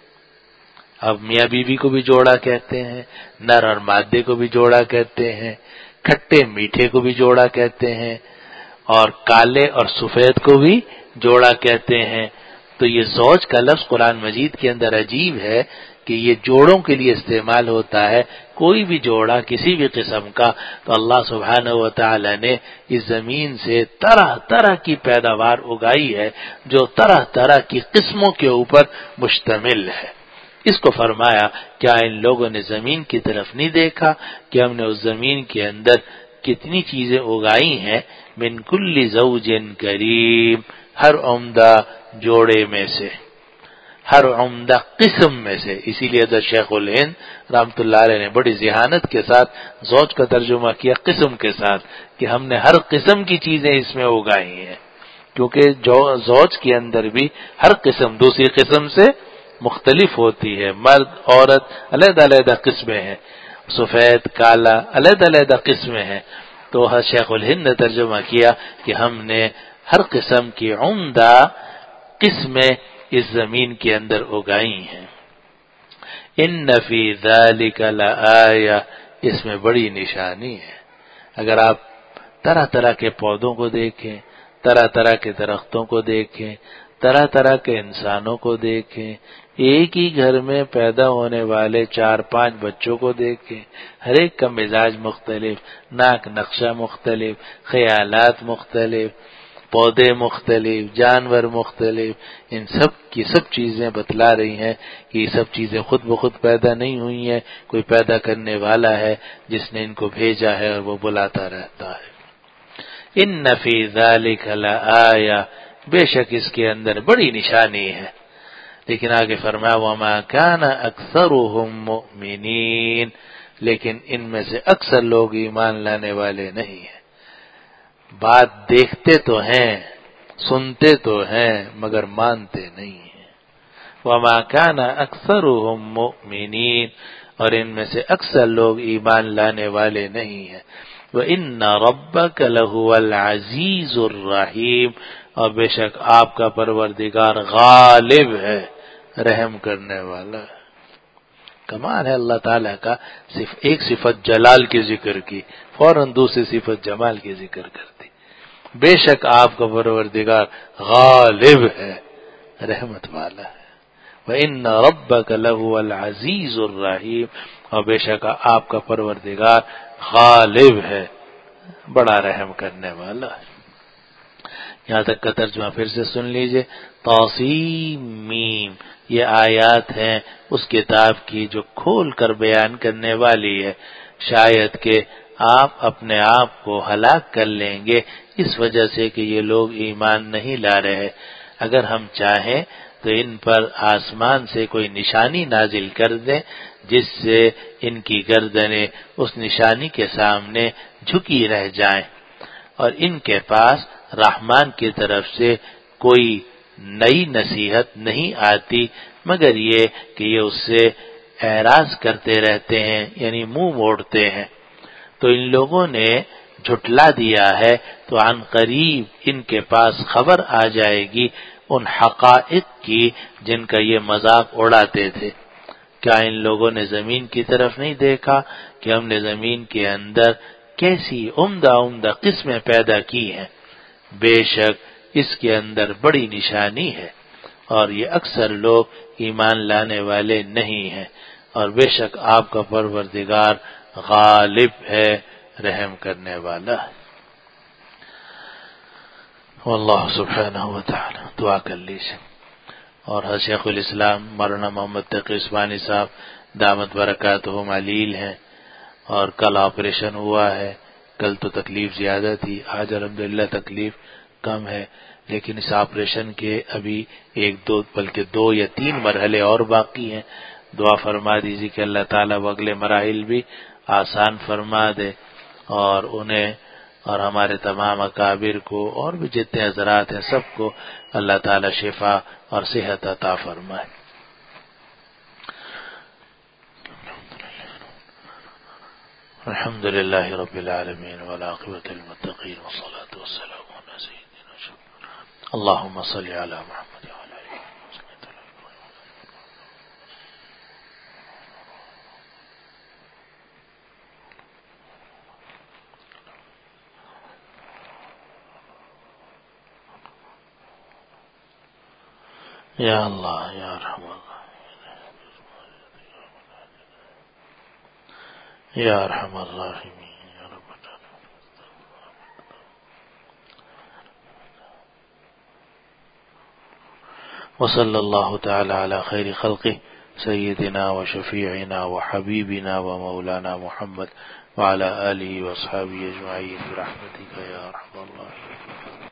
اب میاں بیوی کو بھی جوڑا کہتے ہیں، نر اور مادے کو بھی جوڑا کہتے ہیں، کھٹے میٹھے کو بھی جوڑا کہتے ہیں، اور کالے اور سفید کو بھی جوڑا کہتے ہیں۔ تو یہ زوج کا لفظ قرآن مجید کے اندر عجیب ہے کہ یہ جوڑوں کے لیے استعمال ہوتا ہے، کوئی بھی جوڑا کسی بھی قسم کا، تو اللہ سبحانہ و تعالی نے اس زمین سے طرح کی پیداوار اگائی ہے جو طرح کی قسموں کے اوپر مشتمل ہے۔ اس کو فرمایا کیا ان لوگوں نے زمین کی طرف نہیں دیکھا کہ ہم نے اس زمین کے اندر کتنی چیزیں اگائی ہیں، من کل زوج کریم، ہر عمدہ جوڑے میں سے، ہر عمدہ قسم میں سے۔ اسی لیے حضرت شیخ الہند رحمۃ اللہ علیہ نے بڑی ذہانت کے ساتھ زوج کا ترجمہ کیا قسم کے ساتھ، کہ ہم نے ہر قسم کی چیزیں اس میں اگائی ہیں، کیونکہ زوج کے اندر بھی ہر قسم دوسری قسم سے مختلف ہوتی ہے، مرد عورت علیحدہ قسمیں ہیں، سفید کالا علیحدہ قسمیں ہیں۔ تو شیخ الہند نے ترجمہ کیا کہ ہم نے ہر قسم کی عمدہ قسمیں اس زمین کے اندر اگائی ہیں۔ ان فی ذلک لآیہ، اس میں بڑی نشانی ہے۔ اگر آپ طرح کے پودوں کو دیکھیں، طرح کے درختوں کو دیکھیں، طرح کے انسانوں کو دیکھیں، ایک ہی گھر میں پیدا ہونے والے 4-5 بچوں کو دیکھیں، ہر ایک کا مزاج مختلف، ناک نقشہ مختلف، خیالات مختلف، پودے مختلف، جانور مختلف، ان سب کی سب چیزیں بتلا رہی ہیں کہ یہ سب چیزیں خود بخود پیدا نہیں ہوئی ہیں، کوئی پیدا کرنے والا ہے جس نے ان کو بھیجا ہے اور وہ بلاتا رہتا ہے۔ ان فی ذلک لآیہ، بے شک اس کے اندر بڑی نشانی ہے۔ لیکن آگے فرمایا وما کان اکثرهم مؤمنین، لیکن ان میں سے اکثر لوگ ایمان لانے والے نہیں ہیں۔ بات دیکھتے تو ہیں، سنتے تو ہیں، مگر مانتے نہیں ہیں۔ وَمَا كَانَ أَكْثَرُهُم مُؤْمِنِينَ، اور ان میں سے اکثر لوگ ایمان لانے والے نہیں ہیں۔ وَإِنَّ رَبَّكَ لَهُوَ الْعَزِيزُ الرَّحِيمُ، اور بے شک آپ کا پروردگار غالب ہے، رحم کرنے والا ہے۔ کمال ہے اللہ تعالیٰ کا، صرف ایک صفت جلال کی ذکر کی، فوراً دوسری صفت جمال کی ذکر کر دی۔ بے شک آپ کا پروردگار غالب ہے، رحمت والا ہے۔ وَإِنَّ رَبَّكَ لَهُوَ الْعَزِيزُ الرَّحِيمُ، اور بے شک آپ کا پروردگار غالب ہے، بڑا رحم کرنے والا ہے۔ یہاں تک کا ترجمہ پھر سے سن لیجئے۔ طاسیم، یہ آیات ہیں اس کتاب کی جو کھول کر بیان کرنے والی ہے، شاید کہ آپ اپنے آپ کو ہلاک کر لیں گے اس وجہ سے کہ یہ لوگ ایمان نہیں لا رہے۔ اگر ہم چاہیں تو ان پر آسمان سے کوئی نشانی نازل کر دیں جس سے ان کی گردنیں اس نشانی کے سامنے جھکی رہ جائیں، اور ان کے پاس رحمان کی طرف سے کوئی نئی نصیحت نہیں آتی مگر یہ کہ یہ اس سے اعراض کرتے رہتے ہیں، یعنی منہ موڑتے ہیں۔ تو ان لوگوں نے جھٹلا دیا ہے، تو عن قریب ان کے پاس خبر آ جائے گی ان حقائق کی جن کا یہ مذاق اڑاتے تھے۔ کیا ان لوگوں نے زمین کی طرف نہیں دیکھا کہ ہم نے زمین کے اندر کیسی عمدہ عمدہ قسمیں پیدا کی ہیں؟ بے شک اس کے اندر بڑی نشانی ہے، اور یہ اکثر لوگ ایمان لانے والے نہیں ہیں، اور بے شک آپ کا پروردگار غالب ہے، رحم کرنے والا ہے۔ واللہ سبحانہ وتعالی، دعا کر لیجیے۔ اور شیخ الاسلام مولانا محمد تقی عثمانی صاحب دامت برکاتہم علیل ہیں، اور کل آپریشن ہوا ہے۔ کل تو تکلیف زیادہ تھی، آج الحمدللہ تکلیف کم ہے، لیکن اس آپریشن کے ابھی ایک دو بلکہ 2 یا 3 مرحلے اور باقی ہیں۔ دعا فرما دیجیے کہ اللہ تعالیٰ وہ اگلے مراحل بھی آسان فرما دے، اور انہیں اور ہمارے تمام اکابر کو اور بھی جتنے حضرات ہیں سب کو اللہ تعالیٰ شفا اور صحت عطا فرمائے۔ الحمد للہ رب العالمین والعاقبۃ للمتقین والصلاة والسلام علی سیدنا اللہم صل علی محمد وعلی آلہ یا اللہ یا رحم یا ارحم الراحمین یا رب العالمین۔ وصلی اللہ تعالی علی خیر خلقہ سیدنا وشفیعنا وحبیبنا ومولانا محمد وعلى آلہ واصحابہ اجمعین برحمتک یا ارحم الراحمین۔